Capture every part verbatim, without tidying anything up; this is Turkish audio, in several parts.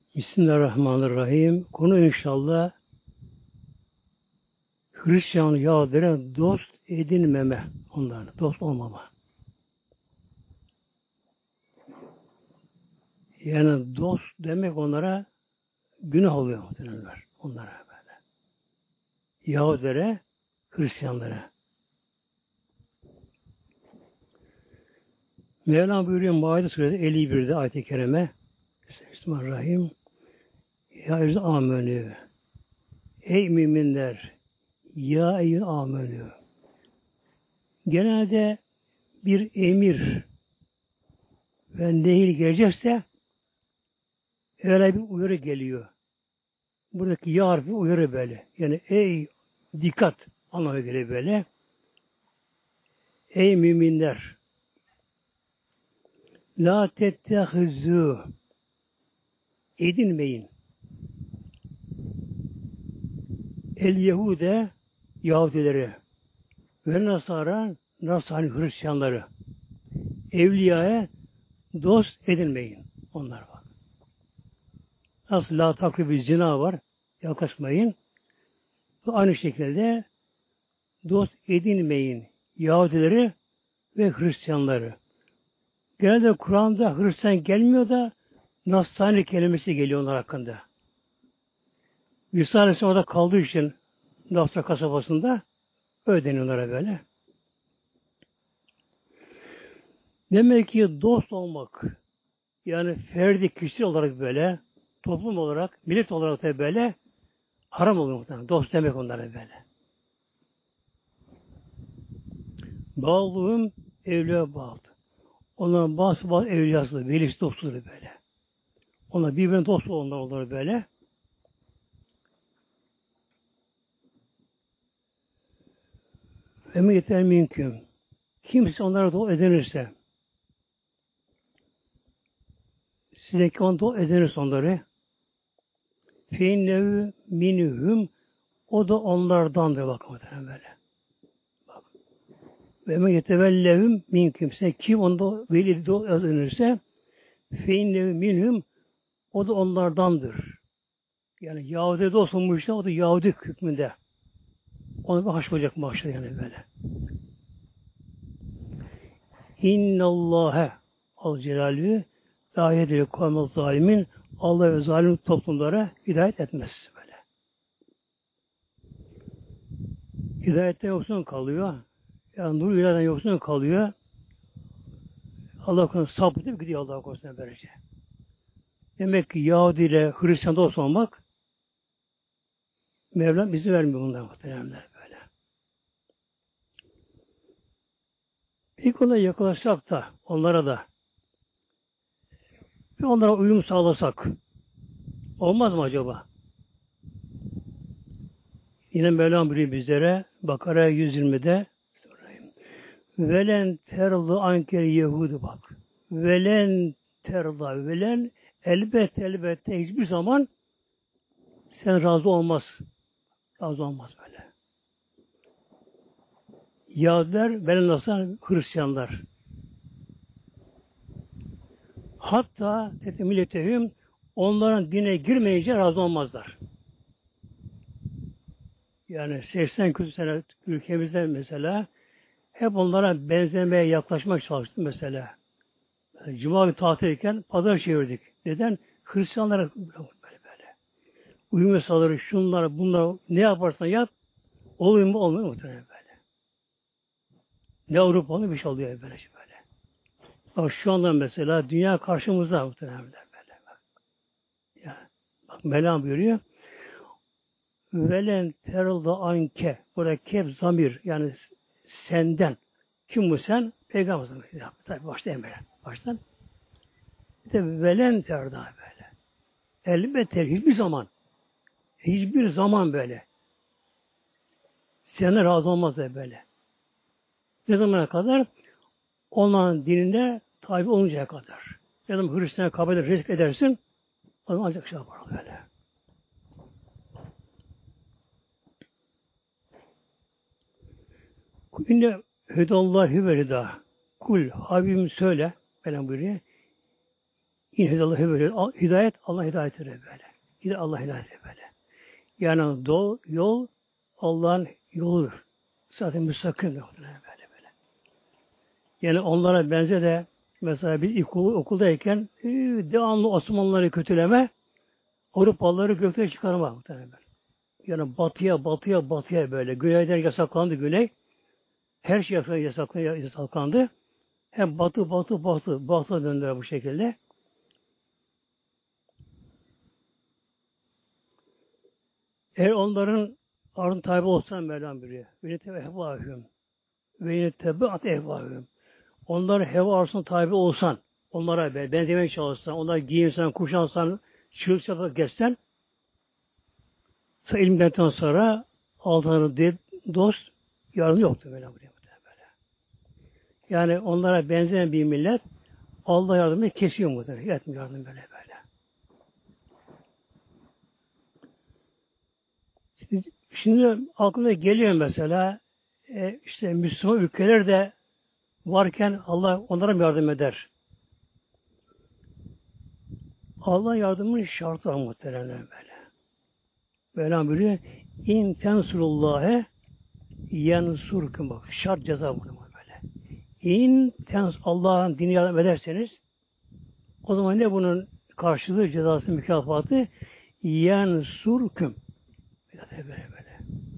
Bismillahirrahmanirrahim. Konu inşallah Hristiyan Yahudilere dost edinmeme. Onların dost olmama. Yani dost demek onlara günah oluyor muhtemelenler. Onlara böyle. Yahudilere, Hristiyanlara. Mevlam buyuruyor Maide suresi elli birde ayet-i kerime. Bismillahirrahmanirrahim. Ya yüzü amenü. Ey müminler. Ya eyyül amenü. Genelde bir emir ve nehir gelecekse öyle bir uyarı geliyor. Buradaki ya harfi uyarı böyle. Yani ey dikkat anlamına geliyor böyle. Ey müminler la tettehizû edinmeyin. El Yahude Yahudileri ve Nasara Nasrani Hristiyanları evliyaya dost edinmeyin. Onlar bak. Nasıl la takribi zina var. Yaklaşmayın. Aynı şekilde dost edinmeyin. Yahudileri ve Hristiyanları. Genelde Kur'an'da Hristiyan gelmiyor da Nasrani kelimesi geliyor onlar hakkında. İsa Aleyhisselam orada kaldığı için Nasra kasabasında öyle deniyorlar böyle. Demek ki dost olmak yani ferdi kişi olarak böyle toplum olarak, millet olarak da böyle haram olur muhtemelen. Dost demek onlara böyle. Bağlılığım evliya bağlı. Onların bazı bazı evliyası, velisi dostları böyle. Onlar birbirine dost onlar olur böyle. Ve mi yeter mümkün. Kimse onlara dost edinirse sizdeki onu dost edinirse onları feinnehu minhum o da onlardandır bakın böyle. Bak. Ve men yetevellehum min kimse kim onda veli dost edinirse feinnehu minhum o da onlardandır. Yani Yahudi dost olmuşsa o da Yahudi hükmünde. Onu bir haşlayacak maaşlar yani böyle. İnnallâhe al-Celalü la yedil kavmel zalimin Allah ve zalim toplumlara hidayet etmez böyle. Hidayette yoksun kalıyor. Yani nur iladen yoksun kalıyor. Allah korusun sapıtıp gidiyor Allah korusun böylece. Demek ki Yahudi ile Hristiyan dost olmak Mevlam bizi vermiyor bunlar muhteremler böyle. İlk ona yaklaşsak da onlara da ve onlara uyum sağlasak olmaz mı acaba? Yine Mevlam buyuruyor bizlere Bakara yüz yirmide Velen terlı anker Yehudi bak. Velen terlı velen elbette elbette hiçbir zaman sen razı olmaz. Razı olmaz böyle. Yahudiler velen nasıl Hristiyanlar. Hatta milletehim onların dine girmeyince razı olmazlar. Yani seksen küsur sene ülkemizde mesela hep onlara benzemeye yaklaşmak çalıştım mesela. Yani Cuma günü tatilken pazar çevirdik. Neden? Hristiyanlara böyle böyle. Uyum yasaları, şunlar, bunlar ne yaparsan yap oluyor mu olmuyor mu muhtemelen böyle. Ne Avrupalı bir şey oluyor böyle böyle. Bak şu anda mesela dünya karşımızda muhtemelen böyle. Bak. Ya, bak Mevlam buyuruyor. Velen terılda anke. Burada kef zamir yani senden. Kim bu sen? Peygamber'sin. Tabi başta emre. Baştan. Bir de velen terda böyle. Elbette hiçbir zaman hiçbir zaman böyle senden razı olmaz da böyle. Ne zamana kadar? Onların dinine tabi oluncaya kadar. Ne zaman Hristiyan'a kabul eder, risk edersin onu ancak şey yapar böyle. Yine Hüdallahi ve rida. Kul Habibim söyle. Falan buyuruyor. İnhidallahü böyle. Hidayet Allah hidayetidir böyle. Hidayet Allah hidayetidir böyle. Yani doğ, yol Allah'ın yoludur. Zaten müstakim de böyle böyle. Yani onlara benze de mesela bir okul, okuldayken e, devamlı Osmanlıları kötüleme, Avrupalıları gökte çıkarma muhtemelen. Yani batıya, batıya, batıya böyle. Güneyden yasaklandı güney. Her şey yasaklandı, yasaklandı. Hem batı, batı, batı, batıya döndüler bu şekilde. Eğer onların ardın tabi olsan Mevlam biri. Ve yetebe ehvâhüm. Ve yetebe at ehvâhüm. Onların heva arzusuna tabi olsan, onlara benzemeye çalışsan, onlara giyinsen, kuşansan, çığlık çabuk geçsen, ilimden sonra altına dost yardım yoktu böyle buraya. Böyle. Yani onlara benzeyen bir millet Allah yardımını kesiyor muhtemelen. Yetmiyor yardım böyle böyle. Şimdi, şimdi aklına geliyor mesela e, işte Müslüman ülkeler de varken Allah onlara mı yardım eder? Allah yardımının şartı var muhtemelen böyle. Böyle buyuruyor. İn tensurullâhe yensurkum bak. Şart ceza bunu böyle. İn tens Allah'ın dini yardım ederseniz o zaman ne bunun karşılığı cezası mükafatı yensurkum. Böyle böyle.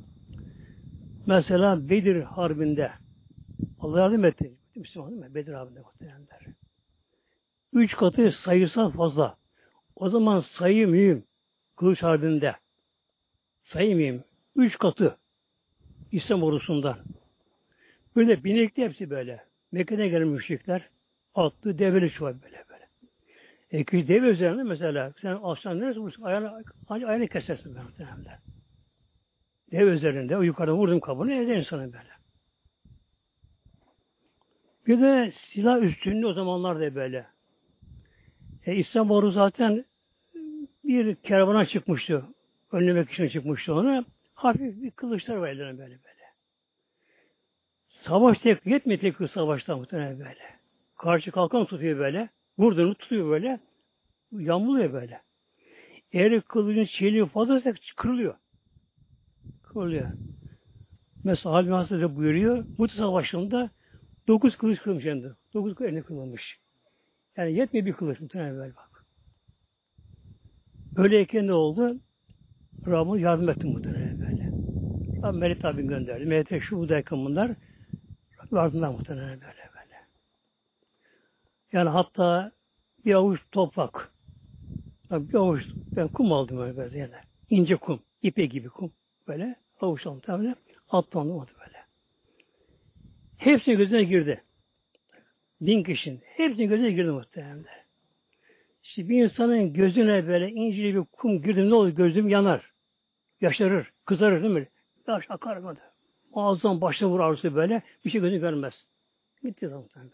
Mesela Bedir Harbi'nde Allah yardım etti. Müslüman değil mi? Bedir Harbi'nde muhtemelenler. Üç katı sayısal fazla. O zaman sayı mühim. Kılıç Harbi'nde. Sayı mühim. Üç katı. İslam ordusundan. Böyle binekli hepsi böyle. Mekke'den gelen müşrikler atlı develi şu var böyle böyle. E ki deve üzerinde mesela sen aslan neresi vurursun? Ayağını, ayağını kesersin ben muhtemelen. Deve üzerinde o yukarıda vurdum kabını eder insanı böyle. Bir de silah üstünlüğü o zamanlar da böyle. E, İslam ordu zaten bir kervana çıkmıştı. Önlemek için çıkmıştı onu. Hafif bir kılıçlar var ellerine böyle böyle. Savaş tek yetmiyor tek savaşta muhtemelen böyle. Karşı kalkan tutuyor böyle. Vurduğunu tutuyor böyle. Yağmuluyor böyle. Eğer kılıcın çeliği fazlaysa kırılıyor. Kırılıyor. Mesela Halil Hazretleri buyuruyor. Muhtemelen savaşında dokuz kılıç kırılmış hem de. Dokuz kılıç elinde kırılmış. Yani yetmiyor bir kılıç muhtemelen böyle bak. Böyleyken ne oldu? Rabbim yardım etti muhtemelen böyle. Rabbim Melek abim gönderdi. Melek şu buradayken bunlar Rabbim yardımdan muhtemelen böyle böyle. Yani hatta bir avuç toprak. Bir avuç ben kum aldım öyle böyle yani. İnce kum. İpe gibi kum. Böyle avuç aldım tabi. Atlandım böyle. Hepsinin gözüne girdi. Bin kişinin. Hepsinin gözüne girdi muhtemelen. İşte bir insanın gözüne böyle incili bir kum girdi ne olur? Gözüm yanar. Yaşarır. Kızarır değil mi? Yaş akar böyle. Ağzından başına vur arzusu böyle. Bir şey gözünü görmez. Gitti zaten.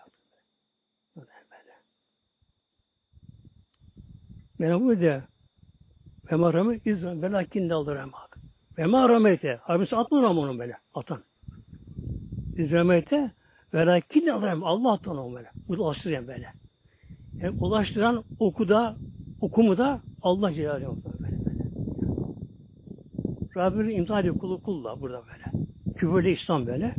Benim bu de ve mahrame izran velakin de alır emak. Ve mahramete. Harbisi atmıyor ama onu böyle. Atan. İzramete velakin de alır emak. Allah atan onu böyle. Ulaştıran böyle. Yani ulaştıran oku da okumu da Allah Celaluhu böyle böyle. Rabbim imtihan ediyor kulu kulla burada böyle. Küfürle İslam böyle.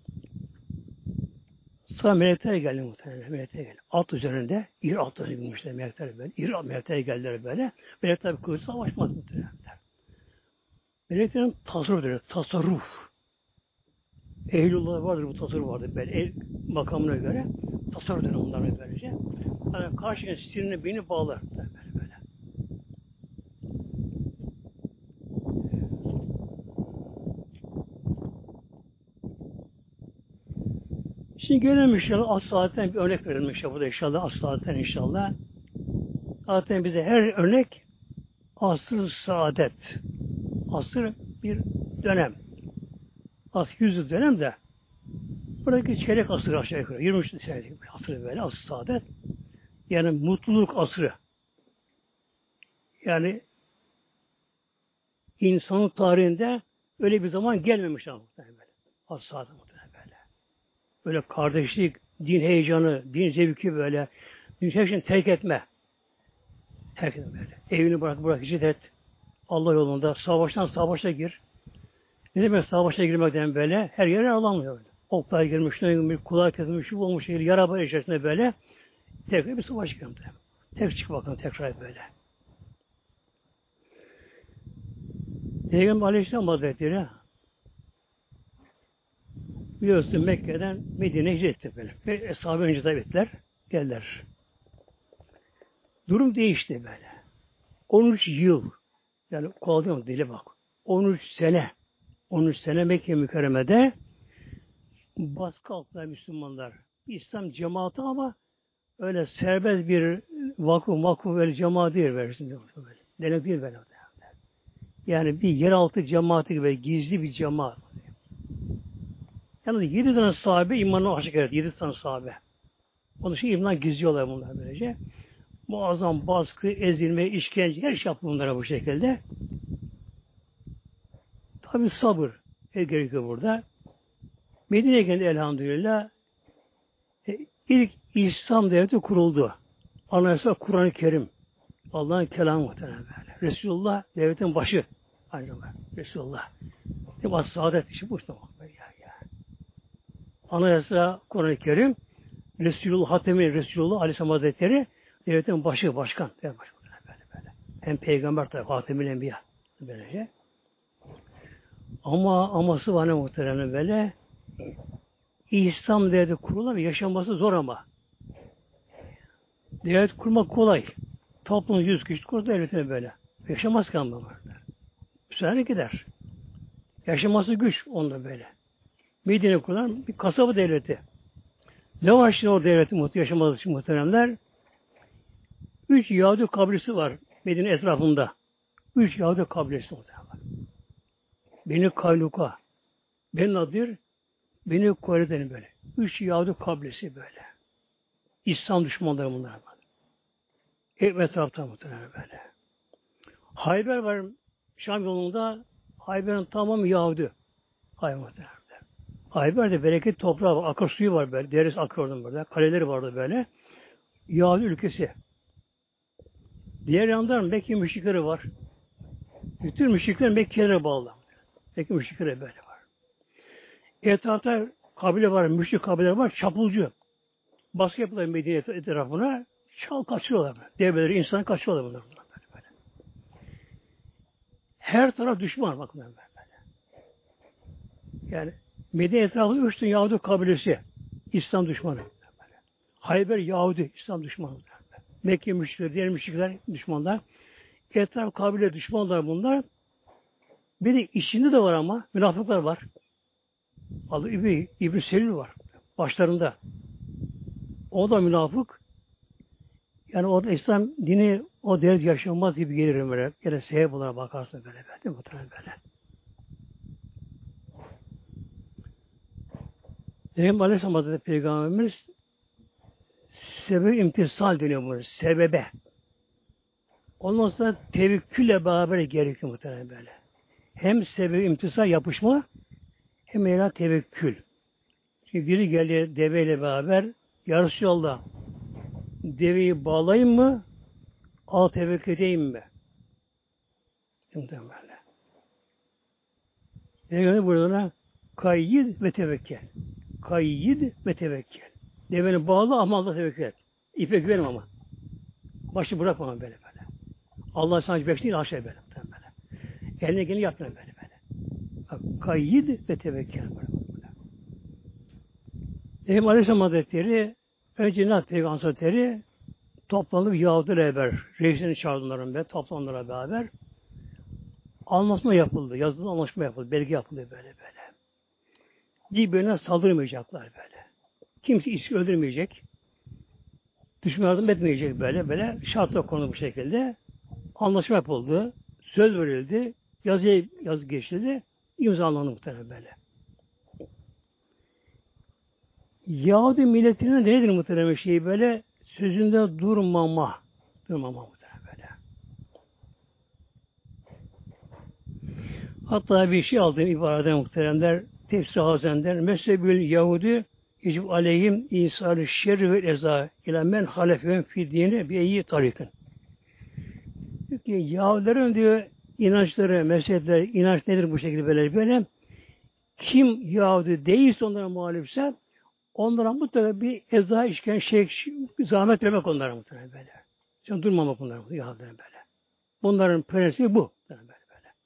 Sonra melekler geldi muhtemelen. Melekler geldi. At üzerinde, iri atları binmişler melekler böyle. İri melekler geldiler böyle. Melekler bir kılıç savaşmaz muhtemelen. Meleklerin tasarruf diyor. Tasarruf. Ehlullah vardır bu tasarruf vardır böyle. El makamına göre. Tasarruf diyor onlara böylece. Yani karşıya sirine beni bağlar. Böyle böyle. Şimdi gelelim inşallah as-saatten bir örnek verelim inşallah burada inşallah as-saatten inşallah. Zaten bize her örnek asr-ı saadet. Asır bir dönem. As yüz dönem de buradaki çeyrek asır aşağı yukarı. yirmi üç senelik asır böyle asr-ı saadet. Yani mutluluk asrı. Yani insanın tarihinde öyle bir zaman gelmemiş ama muhtemelen böyle. Asr-ı saadet muhtemelen böyle. Böyle kardeşlik, din heyecanı, din zevki böyle, din her şeyini terk etme. Herkes böyle. Evini bırak, bırak, hicret et. Allah yolunda. Savaştan savaşa gir. Ne demek savaşa girmekten böyle? Her yere alamıyor. Oktay girmiş, ne girmiş, kulak kesilmiş, şu olmuş, yara var içerisinde böyle. Tekrar bir savaş çıkıyor. Tek çık bakın tekrar böyle. Peygamber Aleyhisselam Hazretleri biliyorsun Mekke'den Medine'ye hicret etti böyle. Ve Eshab-ı önce tabi'tler geldiler. Durum değişti böyle. on üç yıl yani kolay değil mi? Dile bak. on üç sene on üç sene Mekke mükerremede baskı altında Müslümanlar. İslam cemaati ama öyle serbest bir vakıf vakıf böyle cemaat değil versin. Denek değil böyle. Yani bir yeraltı cemaati gibi gizli bir cemaat. Yani yedi tane sahabe imanını aşık etti. Yedi tane sahabe. Onun için imanı gizliyorlar bunlar böylece. Muazzam baskı, ezilme, işkence, her şey yaptı bunlara bu şekilde. Tabi sabır gerekiyor burada. Medine'ye geldi elhamdülillah. E, ilk İslam devleti kuruldu. Anayasa Kur'an-ı Kerim. Allah'ın kelamı muhtemelen böyle. Resulullah devletin başı. Aynı zamanda Resulullah. Hem as-saadet işi bu işte. Ya, ya. Anayasa Kur'an-ı Kerim. Resulullah Hatemi Resulullah Aleyhisselam Hazretleri devletin başı, başkan. Böyle, böyle, böyle. Hem peygamber tabi Hatemül Enbiya. Böylece. Ama aması var ne muhtemelen böyle. İslam devleti kurulan yaşanması zor ama. Devlet kurmak kolay. Toplum yüz kişi kurdu devletine böyle. Yaşamaz ki ama var. Müsaade gider. Yaşaması güç onda böyle. Medine kurulan bir kasaba devleti. Ne var şimdi o devleti muhtemelen yaşaması için muhteremler? Üç Yahudi kabilesi var Medine etrafında. Üç Yahudi kabilesi muhtemelen. Beni Kayluka, Beni Nadir, Beni Kore'den böyle. Üç Yahudi kabilesi böyle. İslam düşmanları bunlar. Hep etrafta muhtemelen böyle. Hayber var Şam yolunda. Hayber'in tamamı Yahudi. Hayber muhtemelen. Hayber'de bereket toprağı var. Akar suyu var böyle. Deresi akıyor oradan böyle. Kaleleri vardı böyle. Yahudi ülkesi. Diğer yandan Mekke müşrikleri var. Bütün müşrikler Mekke'lere bağlı. Mekke müşrikleri böyle var. Etrafta kabile var. Müşrik kabileler var. Çapulcu. Baskı yapıyorlar Medine etrafına. Çal kaçırıyorlar. Devbeleri, insanı kaçırıyorlar bunlar. Böyle, böyle. Her taraf düşman bakın böyle. Yani Medine etrafında üç tane Yahudi kabilesi. İslam düşmanı. Böyle. Hayber Yahudi, İslam düşmanı. Mekke müşrikler, diğer müşrikler düşmanlar. Etraf kabile düşmanlar bunlar. Bir de içinde de var ama münafıklar var. Allah İbni, İbni Selül var. Başlarında. O da münafık. Yani orada İslam dini o devlet yaşanmaz gibi gelir böyle. Yani sebep olarak bakarsın böyle. Değil mi? Böyle. Peygamber Aleyhisselam Hazretleri Peygamberimiz sebep imtisal deniyor bunu. Sebebe. Ondan sonra tevekkülle beraber gerekiyor muhtemelen böyle. Hem sebep imtisal yapışma hem de tevekkül. Şimdi biri geldi deveyle beraber yarışı yolda deveyi bağlayayım mı? Al tevekkül edeyim mi? Muhtemelen böyle. Peygamber burada kayyid ve tevekkül. Kayyid ve tevekkül. Deveni bağla ama Allah'a tevekkül et. İpe güvenim ama. Başı bırakma böyle böyle. Allah sana bekliyor değil aşağı böyle. böyle. Eline geleni yapma böyle böyle. Bak, kayyid ve tevekkül. Peygamber Aleyhisselam Hazretleri önce ne Peygamber Hazretleri toplanıp Yahudi'yle beraber reislerini çağırdılar be, toplandılar beraber. Anlaşma yapıldı. Yazılı anlaşma yapıldı. Belge yapıldı böyle böyle. Birbirine saldırmayacaklar böyle. Kimse işi öldürmeyecek. Düşman yardım etmeyecek böyle böyle. Şartla konu bu şekilde. Anlaşma yapıldı. Söz verildi. Yazıya yazı geçildi. İmzalandı muhtemelen böyle. Yahudi milletinin nedir muhtemelen şey böyle? Sözünde durmama. Durmama muhtemelen böyle. Hatta bir şey aldığım ibareden muhteremler tefsir hazender mezhebül Yahudi yecib aleyhim İsa'l-i şerri ve eza ila men halefehum fi dini bi eyyi tarikin. Peki Yahudilerin diyor inançları, mezhepleri, inanç nedir bu şekilde böyle böyle? Kim Yahudi değilse onlara muhalifse onlara mutlaka bir eza işken şey, zahmet vermek onlara mutlaka böyle. Şimdi durmamak bunlara Yahudilerin böyle. Bunların prensibi bu. Böyle böyle.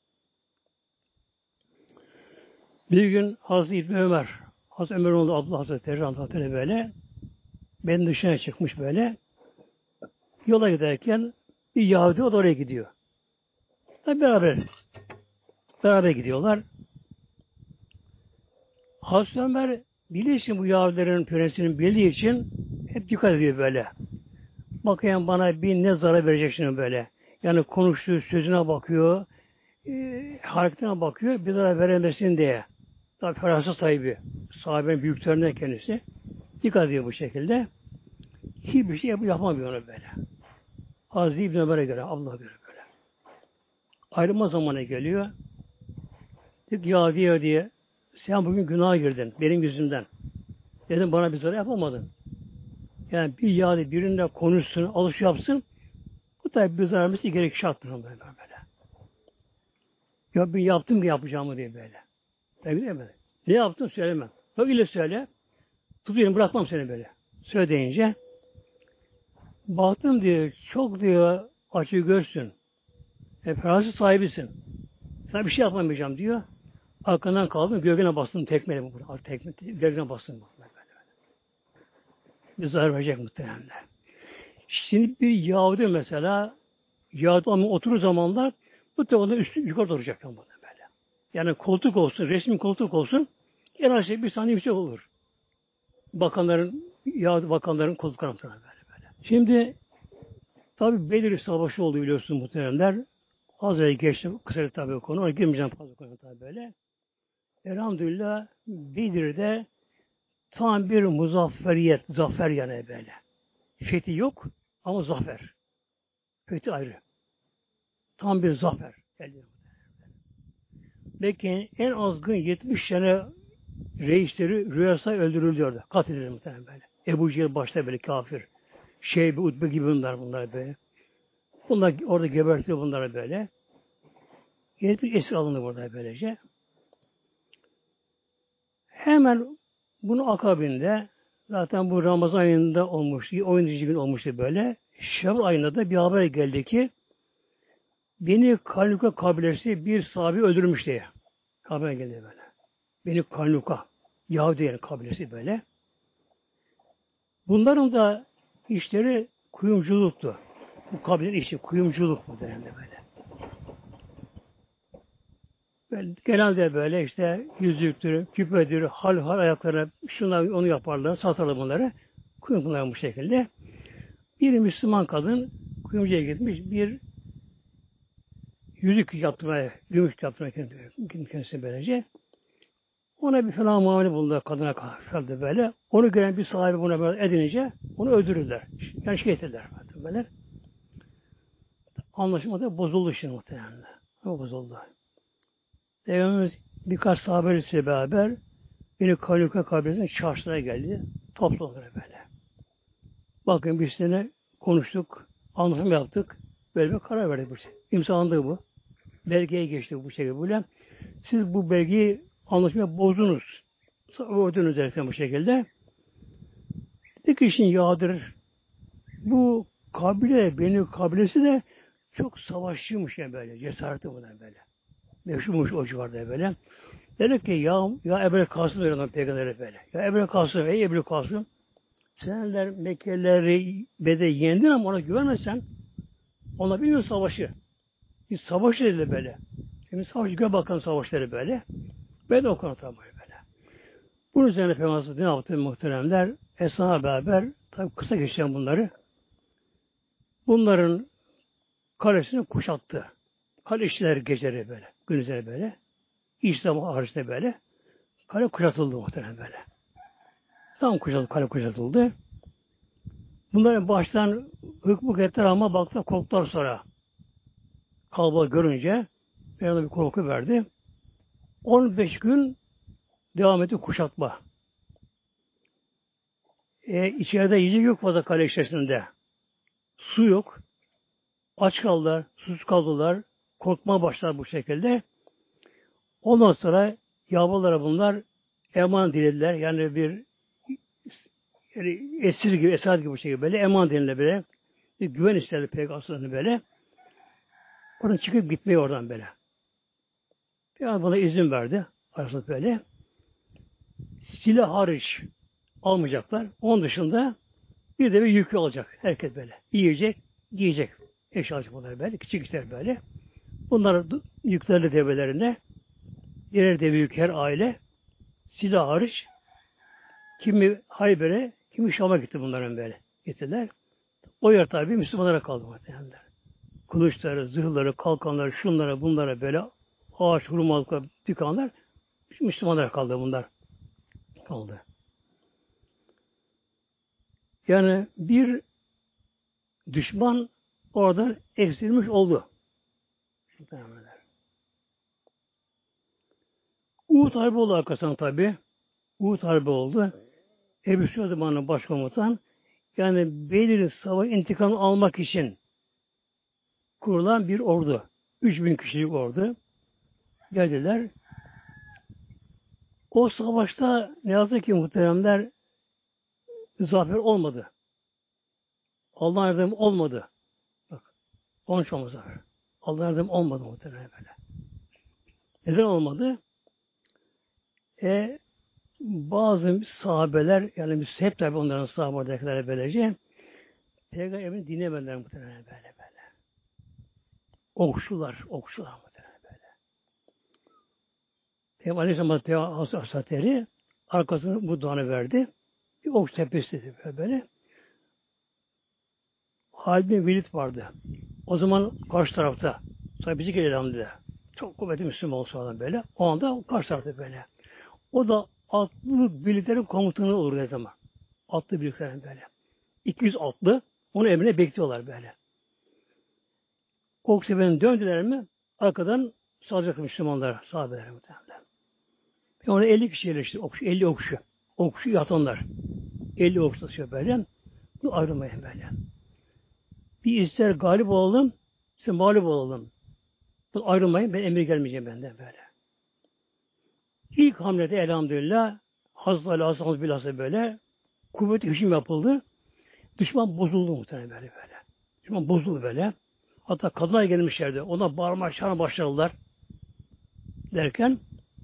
Bir gün Hazreti İbni Ömer, Hazreti Ömer oğlu Abdullah Hazretleri Hazretleri böyle benim dışına çıkmış böyle. Yola giderken bir Yahudi o da oraya gidiyor. Tabi beraber beraber gidiyorlar. Hazreti Ömer bildiği için bu Yahudilerin prensinin bildiği için hep dikkat ediyor böyle. Bakayım bana bir ne zarar verecek şimdi böyle. Yani konuştuğu sözüne bakıyor, e, hareketine bakıyor, bir zarar veremesin diye. Tabi feraset sahibi, sahabenin büyüklerinden kendisi. Dikkat ediyor bu şekilde. Hiçbir şey yap yapamıyor onu böyle. Hazreti İbn Ömer'e göre, Allah'a göre böyle. Ayrılma zamanı geliyor. Diyor ki ya diye diye sen bugün günaha girdin benim yüzümden. Dedim bana bir zarar yapamadın. Yani bir yağdı birine konuşsun, alış yapsın. Bu tabi bir zararımızı gerek şart böyle böyle. Ya ben yaptım ki yapacağımı diye böyle. Tabi değil mi? Ne yaptın söylemem. Yok ile söyle. Tutuyorum bırakmam seni böyle. Söyle deyince baktım diyor çok diyor açığı görsün. E, feraset sahibisin. Sana bir şey yapamayacağım diyor. Arkandan kaldım, gölgene bastım tekmeyle. Artık tekme, gölgene bastım. Böyle. Bir zarar verecek muhtemelen. Şimdi bir Yahudi mesela Yahudi ama oturur zamanlar bu tabi üstü yukarı duracak böyle. Yani koltuk olsun, resmi koltuk olsun en aşağı bir saniye yüksek olur. Bakanların Yahudi bakanların koltukları muhtemelen böyle böyle. Şimdi tabi Bedir Savaşı oldu biliyorsunuz muhtemelenler. Az önce geçti kısa tabi konu. Ona girmeyeceğim fazla konu tabi böyle. Elhamdülillah Bedir'de tam bir muzafferiyet, zafer yani böyle. Fethi yok ama zafer. Fethi ayrı. Tam bir zafer. Belki en azgın yetmiş tane reisleri Rüyasa öldürüldü orada. Katledildi muhtemelen böyle. Ebu Cehil başta böyle kafir. Şeybe, Utbe gibi bunlar bunlar böyle. Bunlar orada gebertiyor bunları böyle. yetmiş esir alındı burada böylece. Hemen bunun akabinde zaten bu Ramazan ayında olmuştu. on yedinci gün olmuştu böyle. Şevval ayında da bir haber geldi ki Beni Kanuka kabilesi bir sahabi öldürmüş diye. Haber geldi böyle. Beni Kanuka. Yahudi yani kabilesi böyle. Bunların da işleri kuyumculuktu. Bu kabilenin işi kuyumculuk mu denildi böyle. Böyle genelde böyle işte yüzüktür, küpedir, hal hal ayakları şunlar onu yaparlar, satarlar bunları. Kuyumcular bu şekilde. Bir Müslüman kadın kuyumcuya gitmiş bir yüzük yaptırmaya, gümüş yaptırmaya kendisi böylece. Ona bir falan muamele buldular kadına kaldı böyle. Onu gören bir sahibi buna böyle edinince onu öldürürler. Yani şikayet ederler. Böyle. Anlaşma da bozuldu şimdi muhtemelen. Ama bozuldu. Peygamberimiz birkaç sahabesiyle beraber beni Kaluka kabilesinin çarşısına geldi. Topladılar böyle. Bakın biz sene konuştuk, anlaşma yaptık. Böyle bir karar verdik bu şey. İmzalandı bu. Belgeye geçti bu şekilde böyle. Siz bu belgeyi anlaşmaya bozdunuz. Ödünüz zaten bu şekilde. Peki işin yağdır. Bu kabile, benim kabilesi de çok savaşçıymış yani böyle. Cesareti bu da böyle. Meşhurmuş o civarda böyle. Dedi ki ya, ya Ebu Kasım veriyor ona peygamberi böyle. Ya Ebu Kasım, ey Ebu Kasım senler Mekkelileri Bed'e yendin ama ona güvenmezsen ona bilmiyor savaşı. Biz savaş dediler böyle. Senin savaş gör bakalım savaşları böyle. Ben de o konuda tabi böyle. Bunun üzerine Peygamber ne yaptı muhteremler? Esnafla beraber tabi kısa geçeceğim bunları. Bunların kalesini kuşattı. Kale işçileri geceleri böyle. Gündüzleri böyle. İslam haricinde böyle. Kale kuşatıldı muhterem böyle. Tam kuşatıldı, kale kuşatıldı. Bunların baştan hükmük ettiler ama baktılar korktular sonra. Kalabalık görünce Peygamber bir korku verdi. on beş gün devam etti kuşatma. E, içeride yiyecek yok fazla kale içerisinde. Su yok. Aç kaldılar, susuz kaldılar, korkmaya başladılar bu şekilde. Ondan sonra yavrulara bunlar eman dilediler. Yani bir yani esir gibi, esir gibi bu şekilde böyle eman denilen böyle bir güven isterdi peygamberine böyle. Oradan çıkıp gitmeyi oradan böyle. Peygamber buna izin verdi. Arasında böyle. Silah hariç almayacaklar. Onun dışında bir de bir yükü olacak. Herkes böyle. Yiyecek, giyecek. Eşya alacak bunlar böyle. Küçük işler böyle. Bunlar yüklerle develerine birer deve yük her aile silah hariç kimi Hayber'e, kimi Şam'a gitti bunların böyle. Gittiler. O yer tabi Müslümanlara kaldı muhtemelen. Kılıçları, zırhları, kalkanları, şunlara, bunlara böyle ağaç, hurmalıklar, dükkanlar Müslümanlara kaldı bunlar. Kaldı. Yani bir düşman oradan eksilmiş oldu. Uhud Harbi oldu arkasından tabi. Uhud Harbi oldu. Ebu Süfyan zamanının başkomutan yani belirli savaş intikamı almak için kurulan bir ordu. Üç bin kişilik ordu. Geldiler. O savaşta ne yazık ki muhteremler zafer olmadı. Allah'ın yardımı olmadı. Bak, onun için olmadı zafer. Allah'ın yardımı olmadı muhterem böyle. Neden olmadı? E, bazı sahabeler, yani biz hep tabi onların sahabedekiler böylece Peygamber'in dinlemediler muhtemelen böyle böyle. Okşular, okşular muhtemelen böyle. Peygamber Aleyhisselam Peygamber Hazretleri arkasını bu duanı verdi. Bir okş tepesi dedi böyle böyle. Halid bin Velid vardı. O zaman karşı tarafta. Sonra bizi geliyor elhamdülillah. Çok kuvvetli Müslüman olsa adam böyle. O anda karşı tarafta böyle. O da atlı birliklerin komutanı olur ne zaman. Atlı birliklerin böyle. iki yüz atlı onu emrine bekliyorlar böyle. Ok seferini döndüler mi arkadan salacak Müslümanlar, sahabeler muhtemelen. Orada elli kişi yerleşti. Okşu, elli okşu. Okşu yatanlar. elli okşu taşıyor böyle. Bu ayrılmayın böyle. Bir ister galip olalım, ister mağlup olalım. Bu ayrılmayın, ben emir gelmeyeceğim benden böyle. İlk hamlede elhamdülillah Hazreti Ali Hasan bilhassa böyle kuvvetli hücum yapıldı. Düşman bozuldu muhtemelen böyle böyle. Düşman bozuldu böyle. Hatta kadınlar gelmişlerdi. Ona bağırma çağırma başladılar. Derken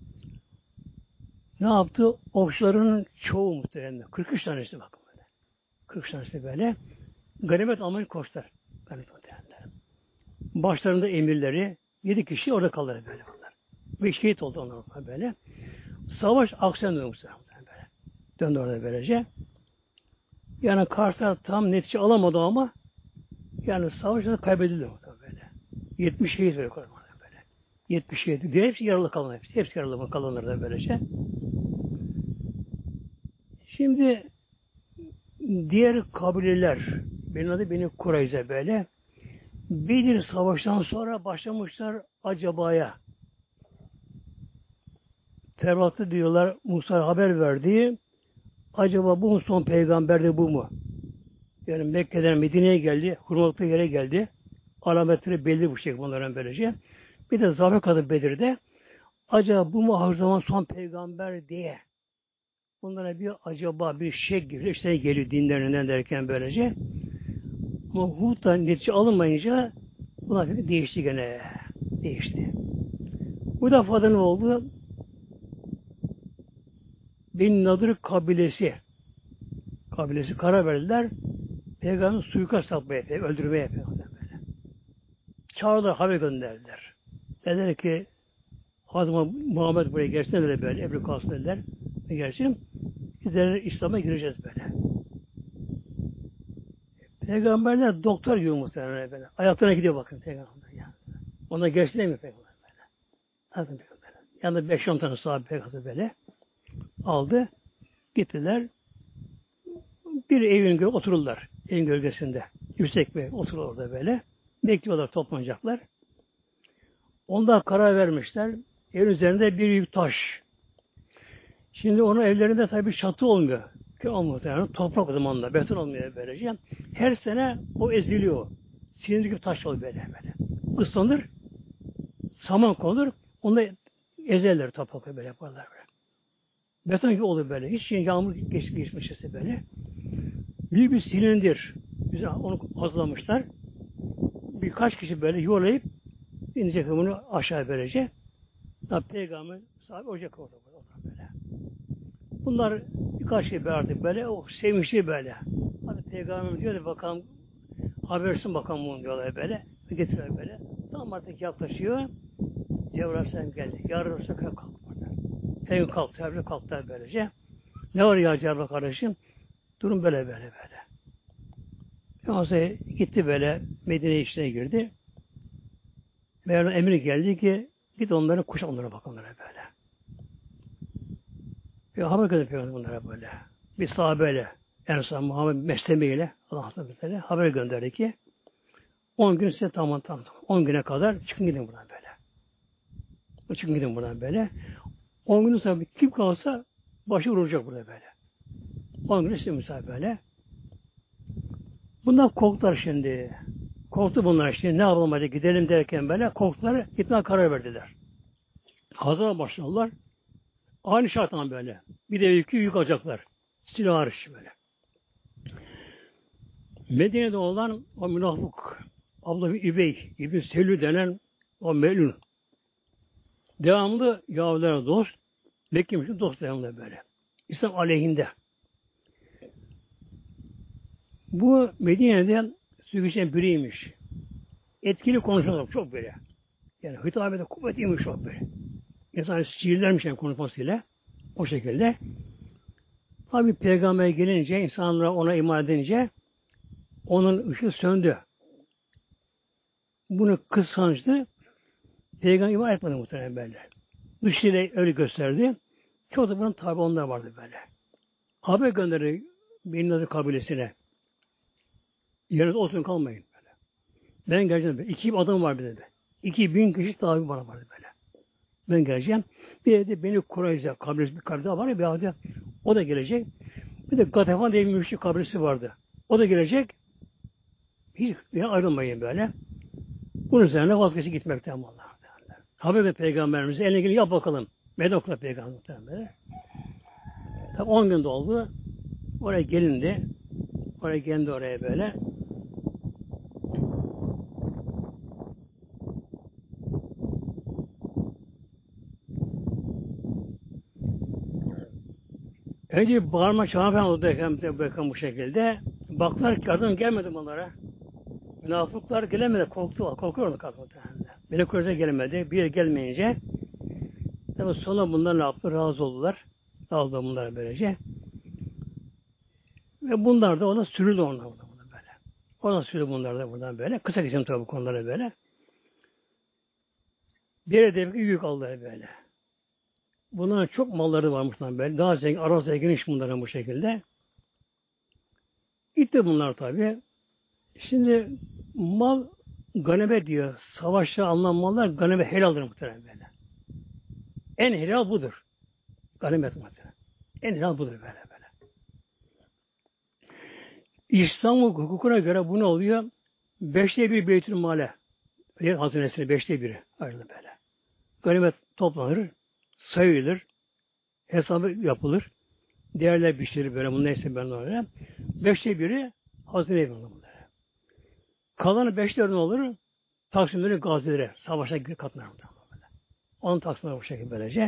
ne yaptı? Okçuların çoğu muhtemelen. kırk üç tanesi bakın böyle. kırk üç tanesi böyle. Ganimet almayı koştular. Ganimet muhtemelen. Başlarında emirleri yedi kişi orada kaldılar böyle bunlar. Ve şehit oldu onlar böyle. Savaş aksiyon döndü muhtemelen böyle. Döndü orada böylece. Yani karşıda tam netice alamadı ama yani savaşta kaybedildi muhtemelen böyle. yetmiş şehit böyle koymadı böyle. yetmiş şehit. Diğer hepsi yaralı kalan hepsi. Hepsi yaralı kalanlar da böylece. Şimdi diğer kabileler benim adı beni Kureyze böyle Bedir Savaş'tan sonra başlamışlar acabaya. Tevrat'ta diyorlar Musa haber verdi. Acaba bu son peygamber de bu mu? Yani Mekke'den Medine'ye geldi. Hurmalıklı yere geldi. Alametleri belli bu şekilde bunların böylece. Bir de zafer kadı Bedir'de. Acaba bu mu her zaman son peygamber diye. Bunlara bir acaba bir şey gibi işte geliyor dinlerinden derken böylece. Ama Hud'da netice alınmayınca bunlar bir değişti gene. Değişti. Bu defa da ne oldu? Bin Nadir kabilesi kabilesi karar verdiler. Peygamber'in suikast yapmaya, öldürmeye yapıyor. Böyle. Çağırdılar, haber gönderdiler. Dediler ki Hazreti Muhammed buraya gelsin dediler böyle. Ebru Kasım dediler. Gelsin. Bizler İslam'a gireceğiz böyle. Peygamberler doktor gibi muhtemelen böyle. Ayaklarına gidiyor bakın peygamber. Yani. Ona geçilemiyor peygamber böyle. Bakın peygamber. Yanında beş on tane sahabe peygamber böyle. Aldı. Gittiler. Bir evin gölgesinde otururlar. Evin gölgesinde. Yüksek bir oturur orada böyle. Bekliyorlar, toplanacaklar. Onlar karar vermişler. Evin üzerinde bir yük taş. Şimdi onun evlerinde tabii çatı olmuyor. Ki olmuyor yani. Toprak o zamanla. Beton olmuyor böylece. Her sene o eziliyor. silindir gibi taş olur böyle böyle. Islanır, saman konur, onu da ezerler toprakla böyle yaparlar böyle. Beton gibi olur böyle. Hiç şey, yağmur geç, geçmişse böyle. Büyük bir silindir. Güzel onu hazırlamışlar. Birkaç kişi böyle yuvarlayıp inecek bunu aşağı böylece. Tabi peygamber sahibi ocak orada böyle. Bunlar birkaç şey artık böyle o sevmişti böyle. Hadi peygamber diyor da bakalım habersin bakalım bunu diyorlar böyle. Getiriyor böyle. Tam artık yaklaşıyor. Cebrail sen geldi. Yarın olsa kalk burada. Peygamber kalktı. Cebrail kalktı böylece. Ne var ya Cebrail kardeşim? Durum böyle böyle böyle. Ondan sonra gitti böyle Medine içine girdi. Meğer emir geldi ki git onlara kuşa onlara bak onlara böyle. Bir haber gönderdi Peygamber bunlara böyle. Bir sahabeyle Ensar Muhammed Meslemi ile Allah Hazretleri haber gönderdi ki on gün size tamam tamam. on güne kadar çıkın gidin buradan böyle. Çıkın gidin buradan böyle. on gün sonra kim kalsa başı vuracak burada böyle. on gün size müsaade böyle. Bunlar korktular şimdi. Korktu bunlar şimdi. Ne yapalım hadi gidelim derken böyle korktular. Gitmeye karar verdiler. Hazırla başladılar. Aynı şarttan böyle. Bir de yükü yük alacaklar. Silah hariç böyle. Medine'de olan o münafık Abdullah bin Übey, İbn Selül denen o melun. Devamlı Yahudilere dost, Mekke müşriklerine dost devamlı böyle. İslam aleyhinde. Bu Medine'den süvişen biriymiş. Etkili konuşuyorlar çok böyle. Yani hitabede kuvvetliymiş çok böyle. İnsan şiirlermiş yani konuşmasıyla. O şekilde. Tabi peygamber gelince, insanlara ona iman edince onun ışığı söndü. Bunu kıskançtı. Peygamber iman etmedi muhtemelen böyle. Dışıyla öyle gösterdi. Çoğu da bunun tabi onlar vardı böyle. Haber gönderdi Beni kabilesine. Yerinde oturun kalmayın böyle. Ben geleceğim böyle. İki bin adam var bir de. İki bin kişi tabi bana vardı böyle. Ben geleceğim. Bir de beni Kureyze kabilesi bir kabile var ya bir adet. O da gelecek. Bir de Gatefan diye bir müşrik kabilesi vardı. O da gelecek. Hiç ayrılmayın böyle. Bunun üzerine vazgeçip gitmekten vallahi. Haber de peygamberimize eline gelin yap bakalım. Medokla peygamber. Tabi on gün doldu. Oraya gelindi. Oraya geldi oraya böyle. Önce bağırma çağırma falan oldu efendim bu şekilde. Baklar ki yardım gelmedi bunlara. Münafıklar gelemedi. Korktular. Korkuyorlar kalkmadı. Melek Kureyze gelemedi. Bir yer gelmeyince tabi sonra bunlar ne yaptı? Razı oldular. Razı oldu bunlara böylece. Ve bunlar da ona sürüldü onlar böyle. Ona sürüldü bunlar da buradan böyle. Kısa geçelim tabi bu konulara böyle. Bir yerde bir yük aldılar böyle. Bunların çok malları varmış lan böyle. Daha zengin, arası geniş bunların bu şekilde. Gitti bunlar tabi. Şimdi mal ganime diyor. Savaşta alınan mallar ganime helaldir muhtemelen böyle. En helal budur. Ganimet muhtemelen. En helal budur böyle böyle. İslam hukukuna göre bu ne oluyor? Beşte bir beytül male. Yer hazinesine beşte biri. Ayrıca böyle. Ganimet toplanır. Sayılır. Hesabı yapılır. Değerler biçilir böyle. Bunun neyse ben öyle. Beşte biri hazineye bunlar. Kalanı beşler ne olur? Taksimleri gazilere, savaşa katlanır. Onun taksimleri bu şekilde böylece.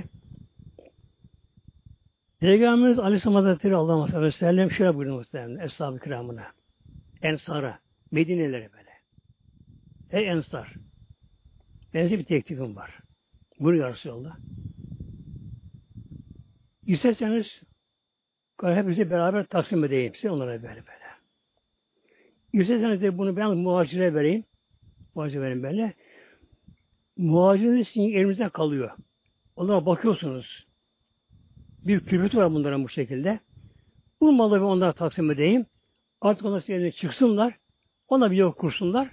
Peygamberimiz Aleyhisselam Hazretleri Allah'ın Aleyhisselam ve Sellem şöyle buyurdu muhtemelen Eshab-ı Kiram'ına. Ensar'a, Medine'lere böyle. Ey Ensar! Ben size bir teklifim var. Buyurun ya Resulallah. İsterseniz hepinizi beraber taksim edeyim. Size onlara böyle böyle. İsterseniz de bunu ben muhacire vereyim. Muhacire vereyim böyle. Muhacirin sizin elinizde kalıyor. Onlara bakıyorsunuz. Bir külfeti var bunların bu şekilde. Bu malı ben onlara taksim edeyim. Artık onlar sizin çıksınlar. Ona bir yol kursunlar.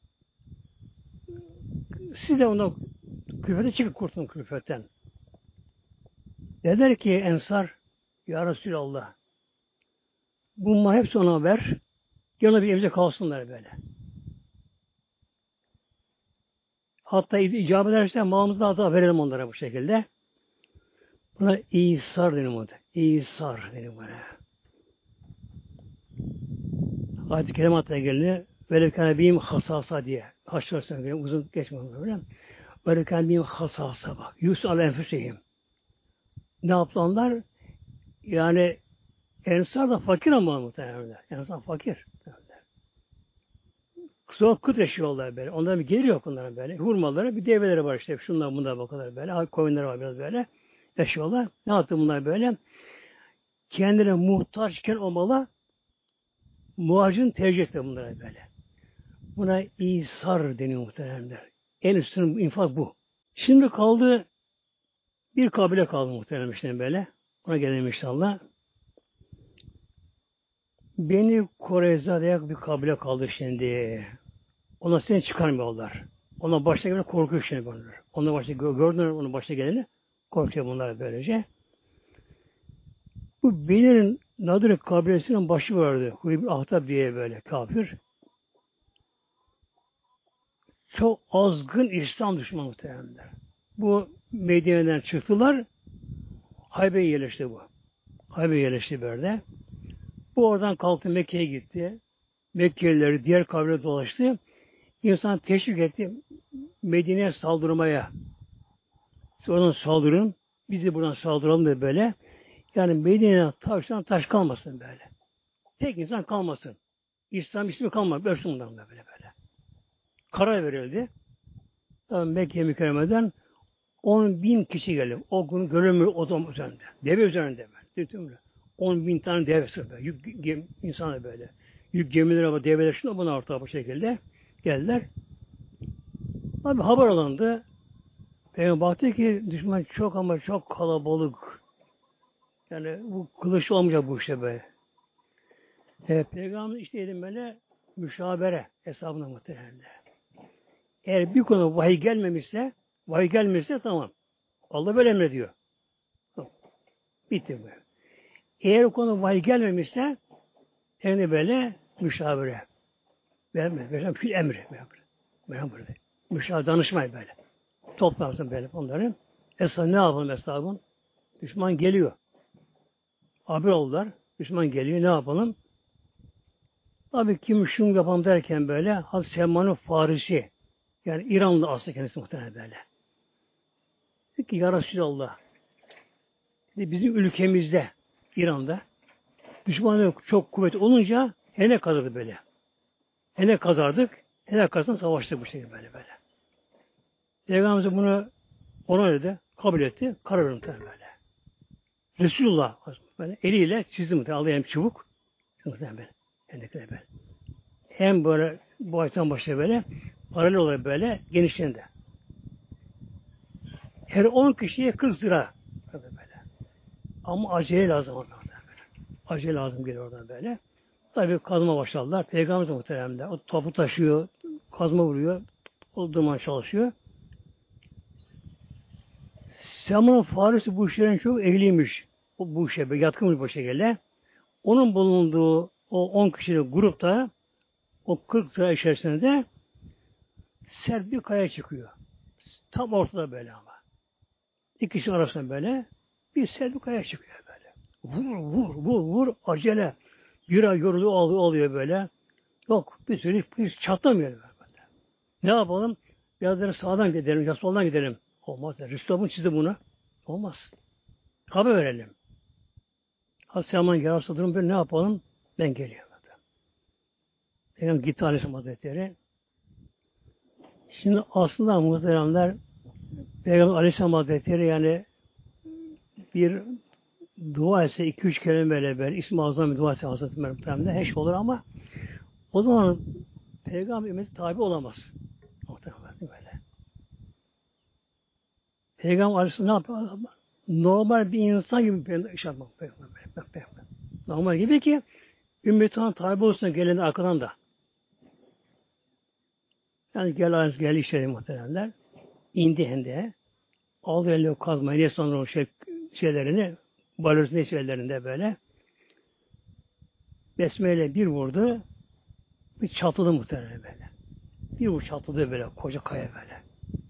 Siz de ona külfete çıkıp kurtulun külfetten. Dediler ki Ensar, Ya Resulallah, bu mal hepsi ona ver. Yanına bir evde kalsınlar böyle. Hatta icap ederse malımızı da hatta verelim onlara bu şekilde. Buna İsar deniyor. İsar deniyor buna. Ayet-i Kerime hatta gelini velekâne bihim hasasa diye. Haşrasına göre uzun geçmiyor böyle. Velekâne bihim hasasa bak. Yusuf al enfüsehim. Ne yaptı onlar? Yani Ensar da fakir ama muhtemelen. Ensar fakir. Sonra kıt yaşıyorlar böyle. Onların bir geliri yok onların böyle. Hurmaları bir develeri var işte. Şunlar bunlar bakarlar böyle. Koyunları var biraz böyle. Yaşıyorlar. Ne yaptı bunlar böyle? Kendine muhtaçken o mala muhacirın tercih etti bunlara böyle. Buna İsar deniyor muhteremler. En üstün infak bu. Şimdi kaldı bir kabile kaldı muhterem işte böyle. Ona gelelim inşallah. Beni Koreza diye bir kabile kaldı şimdi. Ona seni çıkarmıyorlar. Ona başta gelene korkuyor şimdi bunlar. Onlar başta gördüler onun başta geleni. Korkuyor bunlar böylece. Bu Benir'in Nadir kabilesinin başı vardı. Huyb Ahtab diye böyle kafir. Çok azgın İslam düşmanı muhtemelenler. Bu Medine'den çıktılar. Haybe'ye yerleşti bu. Haybe'ye yerleşti böyle. Bu oradan kalktı Mekke'ye gitti. Mekkelileri diğer kabile dolaştı. İnsan teşvik etti Medine'ye saldırmaya. Siz oradan saldırın. Bizi buradan saldıralım da böyle. Yani Medine'den taştan taş kalmasın böyle. Tek insan kalmasın. İslam ismi kalmaz. Ölsün bundan böyle böyle. Karar verildi. Tabii Mekke mükerremeden on bin kişi geldi. O gün görünmüyor odam üzerinde. Deve üzerinde böyle. on bin tane devesi böyle. Yük gem, insanlar böyle. Yük gemileri var, develer şuna buna ortaya bu şekilde geldiler. Abi haber alındı. Peygamber baktı ki düşman çok ama çok kalabalık. Yani bu kılıçlı olmayacak bu işte böyle. E, Peygamber işte dedim böyle müşabere hesabına muhtemelen. Eğer bir konu vahiy gelmemişse, vahiy gelmemişse tamam. Allah böyle emrediyor. Bitti bu. Eğer konu vahiy gelmemişse, yani böyle müşavere. Vermez. Vermez. Fil emri. Vermez. Burada. Müşavere danışmayın böyle. Toplarsın böyle onları. Esas ne yapalım hesabın? Düşman geliyor. Haber oldular. Düşman geliyor. Ne yapalım? Tabii kim şunu yapalım derken böyle Hazreti Selman'ın Farisi yani İranlı aslı kendisi muhtemelen böyle. Dedi ki ya Resulallah bizim ülkemizde İran'da düşmanın çok kuvvetli olunca hele kazardı böyle. Hele kazardık. Hele kazarsan savaştık bu şekilde böyle böyle. Peygamberimiz bunu ona dedi. Kabul etti. Karar verdi böyle. Resulullah böyle eliyle çizdi muhtemelen. Alayım çubuk. Muhtemelen böyle. Hendekler böyle. Hem böyle bu açıdan başlıyor böyle paralel olarak böyle genişliğinde. Her on kişiye kırk lira. Böyle. Ama acele lazım oradan böyle. Acele lazım geliyor oradan böyle. Tabii kazma başladılar. Peygamber muhteremler. O topu taşıyor, kazma vuruyor. O duman çalışıyor. Selman Farisi bu işlerin çok ehliymiş. O bu işe yatkınmış bu şekilde. Onun bulunduğu o on kişilik grupta o kırk lira içerisinde sert bir kaya çıkıyor. Tam ortada böyle ama. İki kişi arasında böyle bir sert bir kaya çıkıyor böyle. Vur vur vur vur acele. Bir ay yoruluyor alıyor, alıyor böyle. Yok bir sürü biz çatlamıyor böyle. Ne yapalım? Biraz sağdan gidelim ya soldan gidelim. Olmaz. Rüstem'in çizdi bunu. Olmaz. Haber verelim. Hazreti Selman yararsa durum böyle ne yapalım? Ben geliyorum. Peygamber gitti Aleyhisselam Hazretleri. Şimdi aslında muhteremler Peygamber Aleyhisselam Hazretleri yani bir dua etse iki üç kelimeyle böyle İsmi Azam bir dua etse Hazreti Muhterem'de hiç olur ama o zaman Peygamber ümmeti tabi olamaz. Muhteremler böyle. Peygamber Aleyhisselam ne yapıyor? Normal bir insan gibi bir iş yapmak. Normal gibi ki ümmetine tabi olsun gelen arkadan da. Yani gel arası gel işleri muhteremler. İndi hem aldı eline kazmayı ne sonra o şey, şeylerini balyoz ne şeylerinde böyle besmeyle bir vurdu bir çatladı muhtemelen böyle. Bir vur çatladı böyle koca kaya böyle.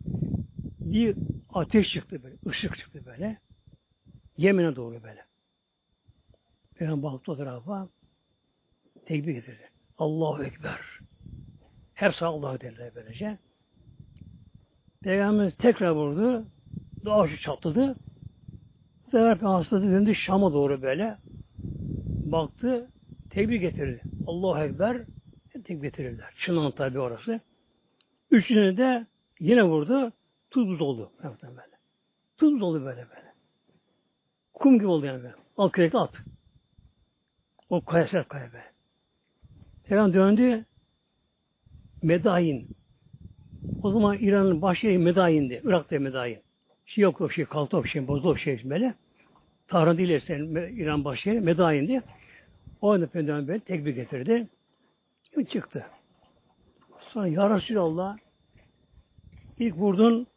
bir ateş çıktı böyle, ışık çıktı böyle. Yemen'e doğru böyle. Peygamber baktı o tarafa, tekbir getirdi. Allahu Ekber. Hepsi Allah derler böylece. Peygamberimiz tekrar vurdu. Daha şu çatladı. Bu sefer hastası döndü Şam'a doğru böyle. Baktı, tekbir getirdi. Allahu Ekber, tekbir getirirler. Çın'ın tabi orası. Üçünü de yine vurdu. Tuz oldu. Böyle. Tuz oldu böyle böyle. Kum gibi oldu yani böyle. Al kürekle at. O kayasel kaya böyle. Peygamber döndü. Medayin. O zaman İran'ın başyeri Medayin'di. Irak'ta Medayin. Şey yok o şey, kalktı o şey, bozdu o şey böyle. Tahran değil esen İran başyeri Medayin'di. O anda Peygamber böyle tekbir getirdi. Çıktı. Sonra ya Resulallah ilk vurdun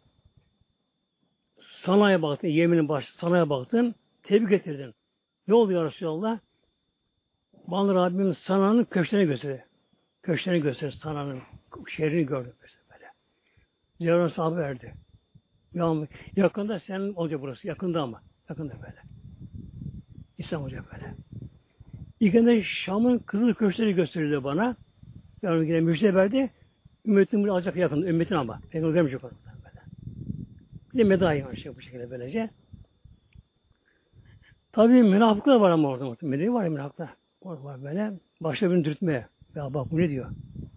sanaya baktın, yeminin başı sanaya baktın, tebrik getirdin. Ne oldu ya Resulallah? Bana Rabbim sananın köşklerini gösterdi. Köşklerini gösterdi sananın şehrini gördüm böyle. Cebrail sahabe verdi. Ya, yakında senin olacak burası. Yakında ama. Yakında böyle. İslam olacak böyle. İlk önce Şam'ın kızıl köşkleri gösterildi bana. Yani yine müjde verdi. Ümmetin bunu alacak yakında. Ümmetin ama. Peygamber vermeyecek onu. Böyle. Bir de medayı var şey bu şekilde böylece. Tabii münafıklar var ama orada. Medeni var ya münafıklar. Orada var böyle. Başta birini dürtmeye. Ya bak bu ne diyor?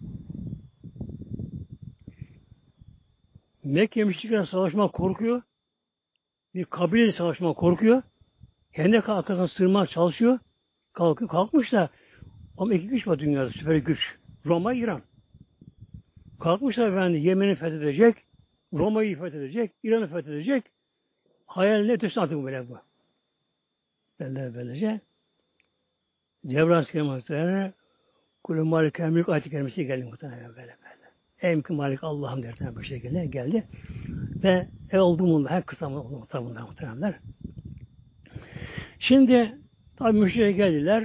Mekke müşriklerle savaşmak korkuyor. Bir kabileyle savaşmak korkuyor. Hendek arkasına sığınmaya çalışıyor. Kalkıyor. Kalkmış da ama iki güç var dünyada. Süper güç. Roma, İran. Kalkmışlar efendi Yemen'i fethedecek. Roma'yı fethedecek. İran'ı fethedecek. Hayalinde ötesine artık böyle bu. Böyle böylece. Cebrail Aleyhisselam Hazretleri Kulü Malik Emlik ayet-i kerimesi geldi muhtemelen böyle böyle. Emki Malik Allah'ım derken bu şekilde geldi. Ve e oldu mu her kısa mı oldu muhtemelen muhtemelenler. Şimdi tabi müşteriye geldiler.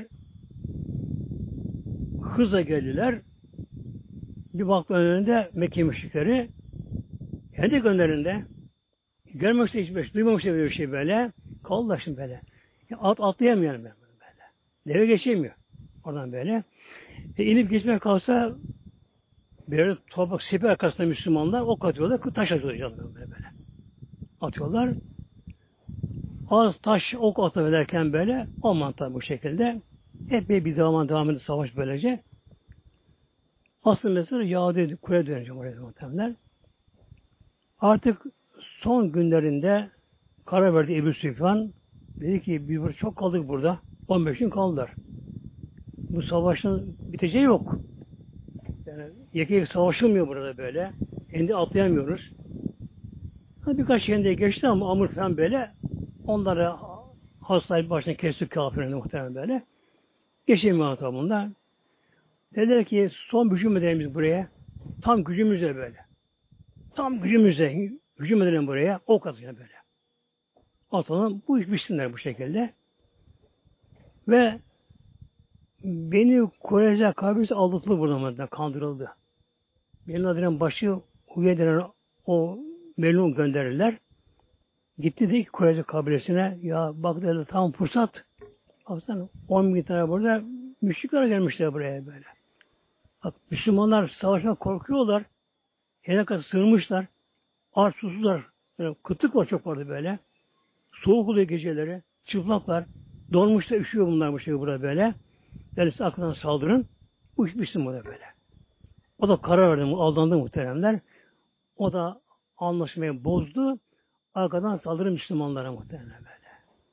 Hızla geldiler. Bir baktı önünde Mekke müşrikleri. Kendi gönderinde görmek istedim hiçbir şey, duymamak istedim bir şey böyle. Kaldılar şimdi böyle. Ya at atlayamıyorum ben böyle. Deve geçemiyor. Oradan böyle. E, inip geçmeye kalsa böyle toprak sepi arkasında Müslümanlar ok atıyorlar, taş atıyorlar canım böyle böyle. Atıyorlar. Az taş ok atıverken böyle o mantığa bu şekilde epey bir devam devam ediyor savaş böylece. Asıl mesele Yahudi kule döneceğim oraya muhtemelenler. Artık son günlerinde karar verdi Ebu Süfyan. Dedi ki biz çok kaldık burada. on beş gün kaldılar. Bu savaşın biteceği yok. Yani yekek savaşılmıyor burada böyle. Kendi atlayamıyoruz. Birkaç yerinde geçti ama Amr falan böyle onları hastayı başına kesti kafirini muhtemelen böyle. Geçemiyor anlatamında. Dediler ki son hücum edelim biz buraya. Tam gücümüzle böyle. Tam gücümüzle hücum edelim buraya. O kadar böyle. Atalım. Bu iş bitsinler bu şekilde. Ve beni Kureyze kabilesi aldatıldı burada. Kandırıldı. Benim adının başı Huyey denen o Melun gönderirler. Gitti dedi ki Kureyze kabilesine ya bak dedi tam fırsat. Baksana on bin tane burada müşrikler gelmişler buraya böyle. Bak Müslümanlar savaşma korkuyorlar. Yerine kadar sığınmışlar. Aç susuzlar. Yani kıtlık var çok vardı böyle. Soğuk oluyor geceleri. Çıplaklar. Donmuş da üşüyor bunlar bu şey burada böyle. Yani size arkadan saldırın. Bu iş bitsin burada böyle. O da karar verdi. Aldandı muhteremler. O da anlaşmayı bozdu. Arkadan saldırı Müslümanlara muhtemelen böyle.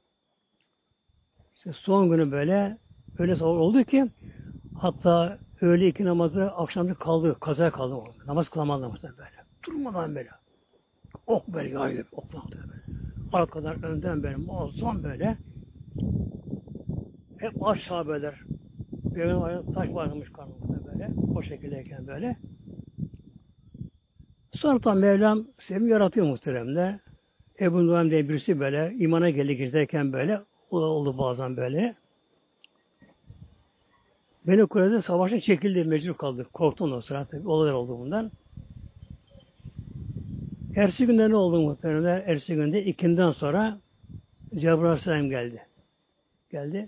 İşte son günü böyle öyle savaş oldu ki hatta öğle iki namazı akşamda kaldı. Kazaya kaldı. Namaz kılamadı muhtemelen böyle. Durmadan böyle. Ok böyle yayıyor. Oklandı böyle. Arkadan önden böyle muazzam böyle. Hep aç sahabeler. Benim ayağım taş bağlamış karnımda böyle. O şekildeyken böyle. Sonra da Mevlam sevimi yaratıyor muhteremler. Ebu Nuhaym diye birisi böyle imana geldi giderken böyle o da oldu bazen böyle. Beni Kureyze savaşa çekildi, mecbur kaldı. Korktum o sırada tabii. Olaylar oldu bundan. Ertesi günde ne oldu muhtemelen? Ertesi günde ikinden sonra Cebrail Aleyhisselam geldi. Geldi.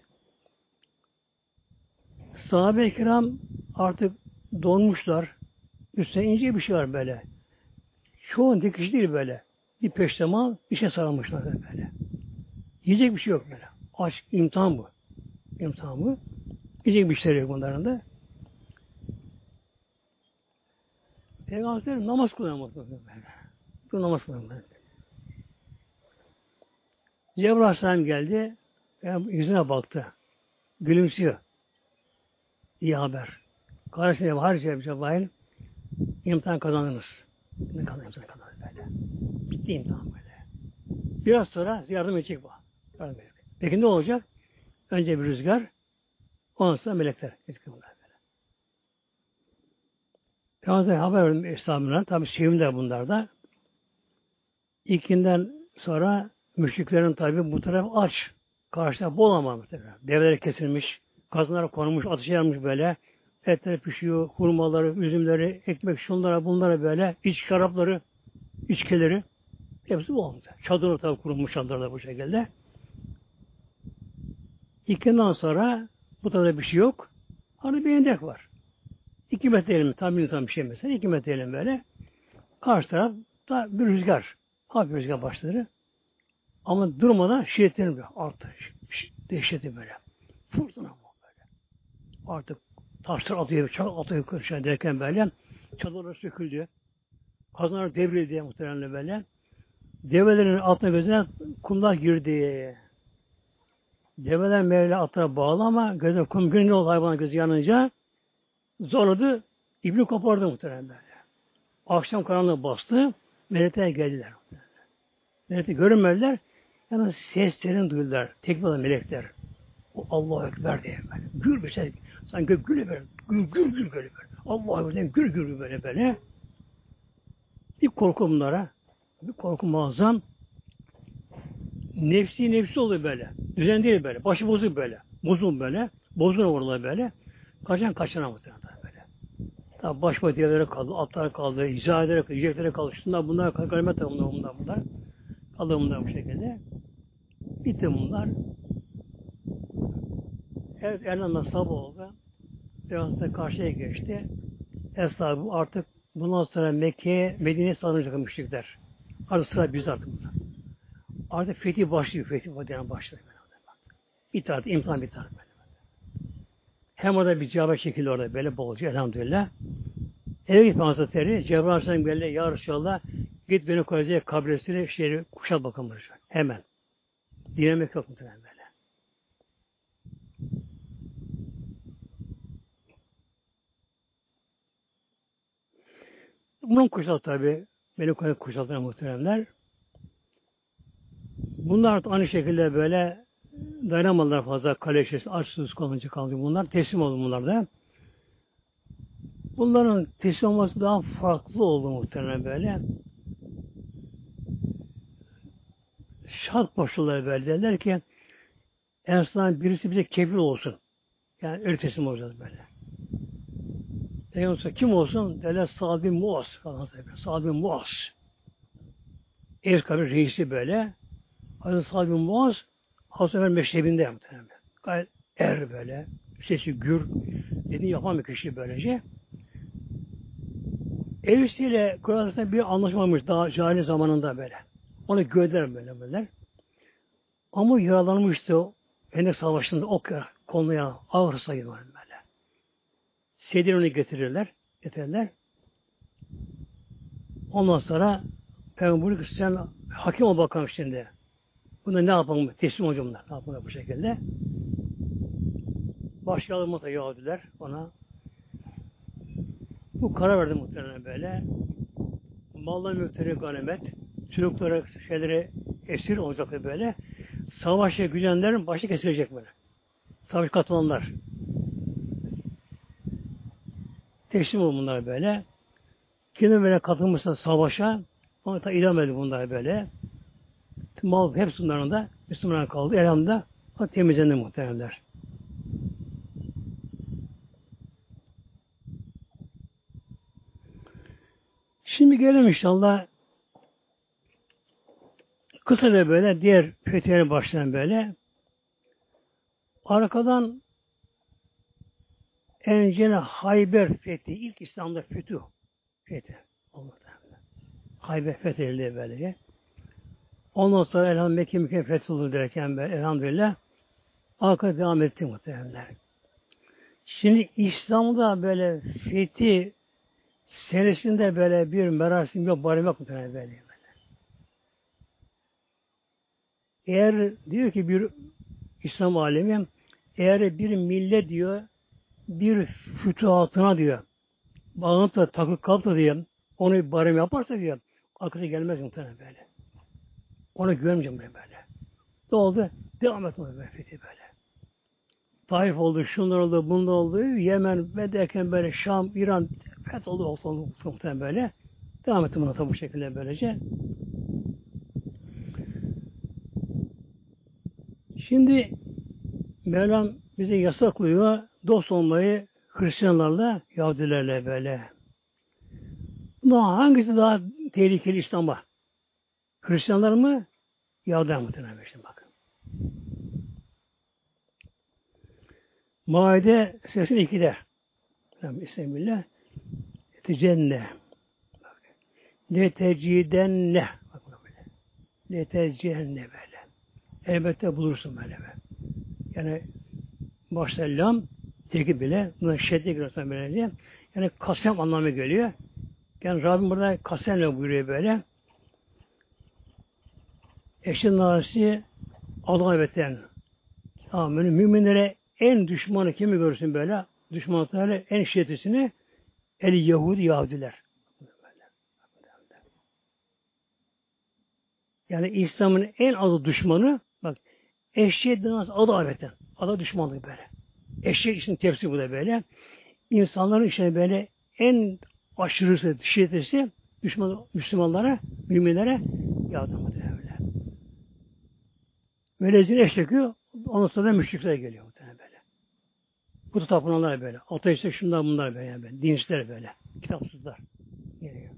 Sahabe-i kiram artık donmuşlar. Üstüne ince bir şey var böyle. Çoğun dikiş değil böyle. Bir peştemal işe sarılmışlar böyle. Yiyecek bir şey yok böyle. Aç, imtihan bu. İmtihan bu. Yiyecek bir şey yok bunların da. Peygamber namaz kılıyor böyle. Bu namaz kılıyor böyle. Cebrail Aleyhisselam geldi. Yüzüne baktı. Gülümsüyor. İyi haber. Kardeşine her şey Cebrail imtihan kazandınız. Ne kadar imtihan kazandınız böyle. Bitti imtihan böyle. Biraz sonra yardım edecek bu. Yardım edecek. Peki ne olacak? Önce bir rüzgar, ondan sonra melekler. Peygamber haber verdim Eshabına. Tabi sevim de bunlarda. İlkinden sonra müşriklerin tabi bu taraf aç. Karşıda bol ama muhtemelen. Develeri kesilmiş, kazanlara konulmuş, ateşe yanmış böyle. Etleri pişiyor, hurmaları, üzümleri, ekmek, şunlara, bunlara böyle. İç şarapları, içkileri. Hepsi bu olmuş. Çadırı tabi kurulmuş çadırlar bu şekilde. İkinden sonra bu tarafta bir şey yok. Hani bir endek var. İki metre elim, tam tam bir şey mesela. İki metre elim böyle. Karşı tarafta bir rüzgar. Hafif rüzgar başları. Ama durmadan şiddetlenir böyle. Arttı. Dehşeti böyle. Fırtına bu böyle. Artık taşlar atıyor, çal atıyor kırşan derken böyle. Çadırlar söküldü. Kazanlar devrildi muhtemelen böyle. Develerin altına gözüne kumlar girdi. Develer Mevla atlara bağlı ama göze kum günü oldu hayvanın gözü yanınca zorladı. İbni kopardı muhtemelen böyle. Akşam karanlığı bastı. Melekler geldiler. Melekler görünmediler. Yani seslerini duydular. Tekbirler melekler. O Allahu Ekber diye böyle. Gür bir ses. Sanki gök gülü böyle. Gür gür gür böyle böyle. Allahu Ekber gür gür böyle böyle. Bir korku bunlara. Bir korku muazzam. Nefsi nefsi oluyor böyle. Düzen değil böyle. Başı bozuk böyle. Bozun böyle. Bozgun orada böyle. Kaçan kaçana muhtemelen böyle. Tabi baş başa kaldı. Atlar kaldı. Hizadelere kaldı. Yiyeceklere kaldı. Şunlar bunlar. Kalimet bunlar bunlar bunlar. Kaldı bunlar bu şekilde. Bitti bunlar. Evet Erlan'da sabah oldu. Biraz da karşıya geçti. Eshabı artık bundan sonra Mekke'ye, Medine'ye sığınacak müşrikler. Artık sıra biz artık burada. Artık fetih başlıyor. Fetih modern başlıyor. Bir tarafta imtihan bir tarafta. Hem orada bir cevap şekilde orada böyle bolca elhamdülillah. Eve gitme Hazretleri Cebrail Aleyhisselam geldi. Ya Resulallah git beni koyacak kabilesini şehri kuşat bakalım. Hemen. Dinemek yok muhtemelen böyle. Bunun kuşat tabi. Beni koyacak kuşatlar muhteremler. Bunlar aynı şekilde böyle dayanamadılar fazla kale içerisinde aç susuz kalınca kalınca bunlar teslim oldu bunlar da. Bunların teslim olması daha farklı oldu muhtemelen böyle. Şart koşulları böyle derler ki en azından birisi bize kefil olsun. Yani öyle teslim olacağız böyle. Peki kim olsun? Derler Sa'd bin Muaz falan. Sa'd bin Muaz. Ev kabir reisi böyle. Hazreti Sa'd bin Muaz Hazreti Ömer meşrebinde muhtemelen. Gayet er böyle. Sesi gür. Dediğini yapan bir kişi böylece. Evlisiyle Kur'an'da bir anlaşmamış daha cahil zamanında böyle. Onu gördüler böyle böyle. Ama yaralanmıştı o. Hendek Savaşı'nda ok konuya ağır sayı var böyle. Sedir onu getirirler. Getirirler. Ondan sonra Peygamber ki sen hakim ol bakalım şimdi. Bunda ne yapalım? Teslim olacağım bunlar. Ne yapalım bu şekilde? Başlayalım mı Yahudiler ona. Bu karar verdi muhtemelen böyle. Mallar mülkleri ganimet, çocuklara şeyleri esir olacak böyle. Savaşa gücenlerin başı kesilecek böyle. Savaş katılanlar. Teslim olun bunlar böyle. Kim böyle katılmışsa savaşa onu da idam edildi bunlar böyle. Mal hepsi bunların da Müslümanlar kaldı. Elhamdülillah o temizlendi muhteremler. Şimdi gelelim inşallah Kısaca böyle diğer fetihleri başlayan böyle. Arkadan Encene Hayber fethi, ilk İslam'da fütüh fethi. Hayber fethedildi böylece. Ondan sonra elhamdülillah Mekke Mekke fethedildi derken böyle elhamdülillah arka devam etti muhtemelenler. Şimdi İslam'da böyle fethi senesinde böyle bir merasim yok, barım yok muhtemelen böyle. böyle. Eğer diyor ki bir İslam alemi eğer bir millet diyor bir fütuhatına diyor bağlanıp da takıp kalıp da diyor onu bir barem yaparsa diyor arkası gelmez muhtemelen böyle. Ona güvenmeyeceğim böyle böyle. Ne oldu? Devam etmedi böyle fethi böyle. Taif oldu, şunlar oldu, bunlar oldu. Yemen ve derken böyle Şam, İran feth oldu, oldu, oldu muhtemelen böyle. Devam ettim buna tabi bu şekilde böylece. Şimdi Mevlam bize yasaklıyor dost olmayı Hristiyanlarla, Yahudilerle böyle. Ama hangisi daha tehlikeli İslam'a? Hristiyanlar mı? Yahudiler muhtemelen işte bakın. Maide seksen ikide Bismillah Tecenne Letecidenne Letecidenne böyle. Elbette bulursun böyle. böyle. Yani başta lam teki bile buna şedde giriyorsan böylece. Yani kasem anlamı geliyor. Yani Rabbim burada kasemle buyuruyor böyle. Eşin narisi adavetten. Tamam, müminlere en düşmanı kimi görsün böyle? Düşmanlıkları en şiddetlisini el Yahudi Yahudiler. Yani İslam'ın en azı düşmanı bak eşeğe dönmez adavetten. Ada düşmanlık böyle. Eşek için tefsir bu da böyle. İnsanların içine böyle en aşırısı, şiddetlisi düşman Müslümanlara, müminlere yardım ediyor öyle. Melezine eşlekiyor, ondan sonra da müşrikler geliyor muhtemelen böyle. Kutu tapınanlar böyle. Ateistler şunlar bunlar böyle. Yani böyle. Dinçler böyle. Kitapsızlar geliyor.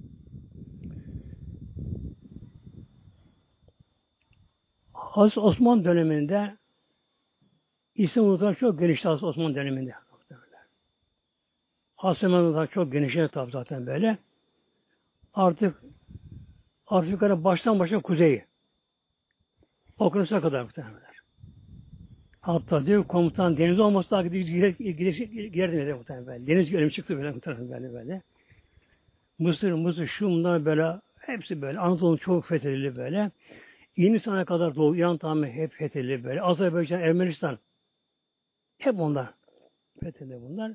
Hazreti Osman döneminde İslam ulusları çok genişti Hazreti Osman döneminde. Hazreti Osmanlı'da çok genişledi tabi zaten böyle. Artık Afrika'nın baştan başa kuzeyi. Okyanus'a kadar muhtemelen. Hatta diyor komutan deniz olmasa da giderdim dedi muhtemelen. Deniz gölüm çıktı böyle muhtemelen böyle böyle. Mısır, Mısır, şu bunlar böyle hepsi böyle. Anadolu'nun çoğu fethedildi böyle. Hindistan'a kadar Doğu, İran tamamen hep fethedildi böyle. Azerbaycan, Ermenistan hep onlar. Fethedildi bunlar.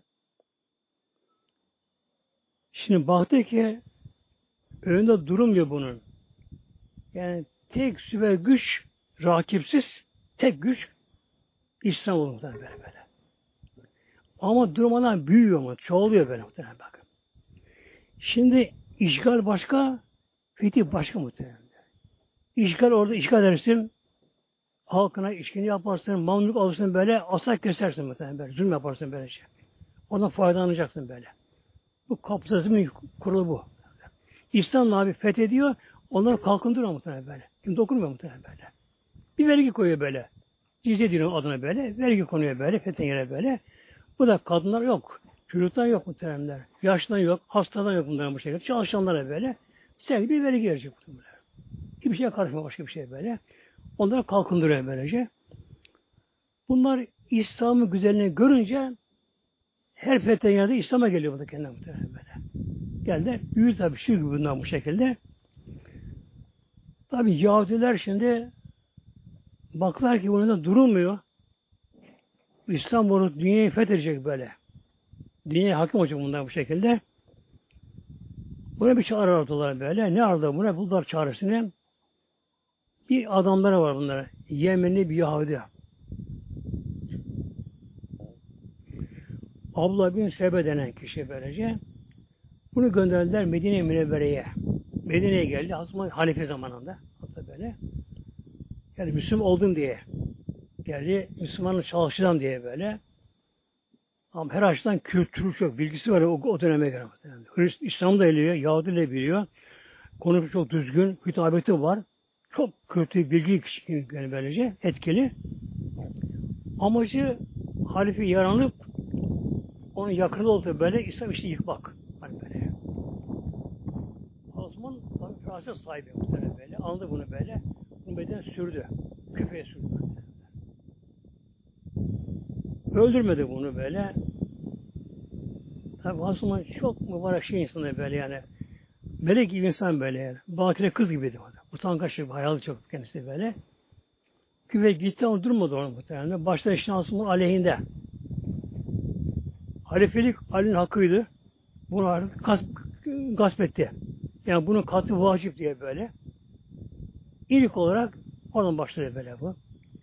Şimdi baktı ki önünde durmuyor bunun. Yani tek süper güç rakipsiz tek güç İslam olur muhtemelen böyle böyle. Ama durmadan büyüyor mu? Çoğalıyor böyle muhtemelen bakın. Şimdi işgal başka, fetih başka muhtemelen. İşgal orada işgal edersin, halkına işkence yaparsın, mamluk alırsın böyle, asak kesersin muhtemelen böyle, zulüm yaparsın böyle şey. Ondan faydalanacaksın böyle. Bu kapitalizmin kurulu bu. İslam abi fethediyor, onları kalkındırıyor muhtemelen böyle. Kim dokunmuyor muhtemelen böyle. Bir vergi koyuyor böyle. Cizye diyor adına böyle, vergi konuyor böyle, fethen yere böyle. Bu da kadınlar yok. Çocuklar yok muhtemelenler. Yaşlılar yok. Hastalar yok bunların bu şekilde. Çalışanlara böyle. Sevgi bir vergi verecek muhtemelen. Hiçbir şeye karışmıyor başka bir şey böyle. Onları kalkındırıyor böylece. Bunlar İslam'ın güzelliğini görünce her fethen yerde İslam'a geliyor burada kendine muhtemelen böyle. Geldi. Büyük tabi şu gibi bundan bu şekilde. Tabi Yahudiler şimdi baklar ki bunun durulmuyor. İslam bunu dünyayı fethedecek böyle. Dünyaya hakim olacak bundan bu şekilde. Buna bir çağrı aradılar böyle. Ne aradılar buna? Buldular çağrısını. Bir adamları var bunlara. Yemenli bir Yahudi. Abla bin Sebe denen kişi böylece. Bunu gönderdiler Medine-i Münevvere'ye. Medine'ye geldi. Hazreti Halife zamanında. Hatta böyle. Yani Müslüman oldum diye. Geldi. Müslümanlık çalışacağım diye böyle. Ama her açıdan kültürü çok. Bilgisi var o, o döneme göre. İslam da biliyor. Yahudi de biliyor. Konu çok düzgün. Hitabeti var. Çok kötü bilgi kişi yani böylece etkili. Amacı halife yaranıp onun yakını olduğu böyle İslam işini yıkmak. Hani böyle. Osman tabi feraset sahibi muhtemelen böyle. Aldı bunu böyle. Bunu beden sürdü. Küfeye sürdü. Öldürmedi bunu böyle. Tabi Osman çok mübarek şey insanı böyle yani. Melek gibi insan böyle yani. Bakire kız gibiydi. Utangaç bir hayal çok kendisi böyle. Küfe gitti ama durmadı orada muhtemelen. Başta işte Osman aleyhinde. Halifelik Ali'nin hakkıydı. Bunu gasp, gasp etti. Yani bunun katı vacip diye böyle. İlk olarak oradan başladı böyle bu.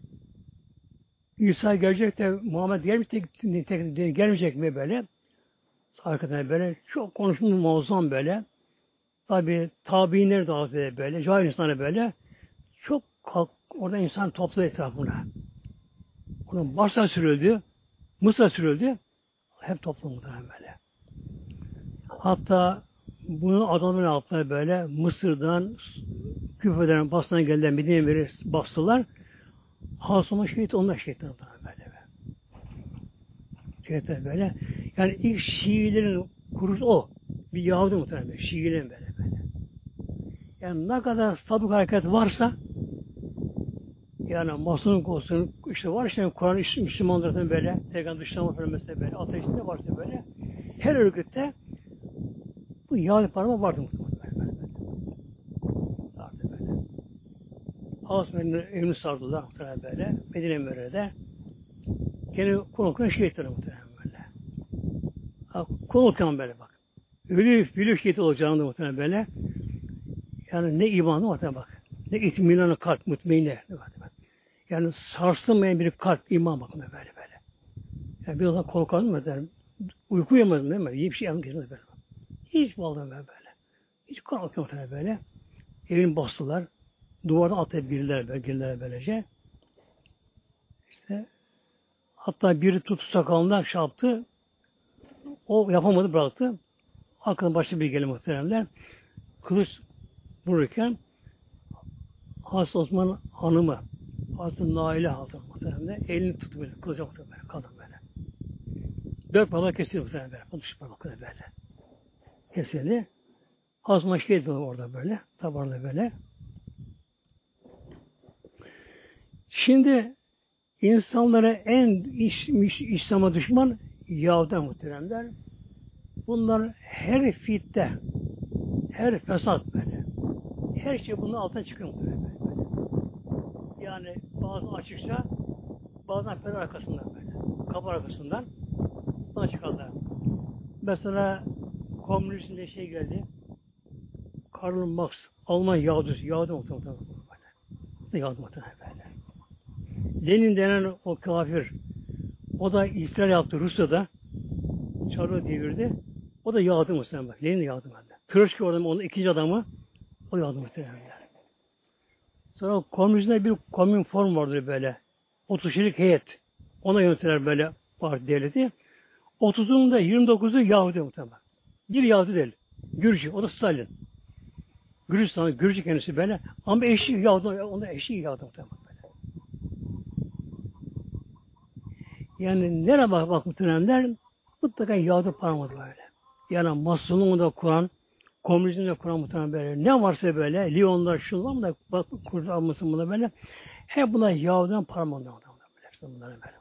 İsa gelecek de Muhammed gelmeyecek, tek, tek, gelmeyecek mi böyle? Arkadan böyle çok konuşmuş muazzam böyle. Tabi tabiinler de ağzı böyle. Cahil insanlar böyle. Çok kalk, orada insan toplu etrafına. Onun başta sürüldü. Mısır'a sürüldü. Hep toplumda böyle. Hatta bunun adamın altına böyle Mısır'dan Küfe'den Basra'dan gelen Medine'ye verir bastılar. Hasım'a şehit onlar şehit oldular böyle. Şehitler böyle. Yani ilk Şiilerin kurucusu o. Bir Yahudi muhtemelen. Şiilerin böyle böyle. Yani ne kadar sabık hareket varsa yani Masonluk olsun işte var işte Kur'an Müslümanlardan böyle peygamber dışlama falan mesela böyle ateistler varsa böyle her örgütte bu Yahudi parmağı vardı muhtemelen böyle. Vardı böyle. Hasım'ın evini sardılar muhtemelen böyle. Medine Mürre'de. Gene konukun şehitleri muhtemelen böyle. Konukkan böyle bak. Ölü, ölü şehit olacağını muhtemelen böyle. Yani ne imanı muhtemelen bak. Ne itminanı kalp, mutmainne. Yani sarsılmayan bir kalp, iman bakımda böyle böyle. Yani biraz da korkalım mı derim. Uyku uyumadım değil mi? İyi bir şey yapmak için böyle. Hiç bağladım ben böyle. Hiç korkmuyorum muhtemelen böyle. Evini bastılar. Duvardan atlayıp girdiler böyle, girdiler böylece. İşte hatta biri tuttu sakalından şey yaptı. O yapamadı bıraktı. Arkadan başka bir gelin muhteremler. Kılıç vururken Hazreti Osman hanımı Hazreti Naile Hatun muhteremler elini tuttu böyle. Kılıca baktı böyle. Kadın böyle. Dört parmak kesildi muhteremler böyle. Dış parmakları böyle. Kesildi. Hazreti Maşke edildi orada böyle. Tabarlı böyle. Şimdi insanlara en iş, iş, İslam'a düşman Yahudi muhteremler. Bunlar her fitte, her fesat böyle. Her şey bunun altına çıkıyor muhtemelen böyle. Yani bazen açıkça, bazen perde arkasından böyle. Kapı arkasından buna çıkarlar. Mesela komünizm diye şey geldi. Karl Marx, Alman Yahudisi, Yahudi muhtemelen böyle. Yahudi muhtemelen böyle. Lenin denen o kafir, o da ihtilal yaptı Rusya'da. Çarı devirdi. O da Yahudi muhtemelen. Lenin de Yahudi muhtemelen. Troçki orada onun ikinci adamı o Yahudi muhtemelen. Sonra komünizmde bir komün form vardır böyle. otuz kişilik heyet. Ona yönetiler böyle parti devleti. otuzunun da yirmi dokuzu Yahudi muhtemelen. Bir Yahudi değil. Gürcü. O da Stalin. Gürcistan, Gürcü kendisi böyle. Ama eşi Yahudi. Onda eşi Yahudi muhtemelen böyle. Yani nereye bak, bak muhtemelenler mutlaka Yahudi parmağı böyle. Yani Masonluğu da Kur'an, komünizmi de Kur'an muhtemelen böyle. Ne varsa böyle, Lyonlar, şunlar da bak Kur'an mısın buna böyle. Hep bunlar Yahudi'den parmağında böyle. Bunlar böyle.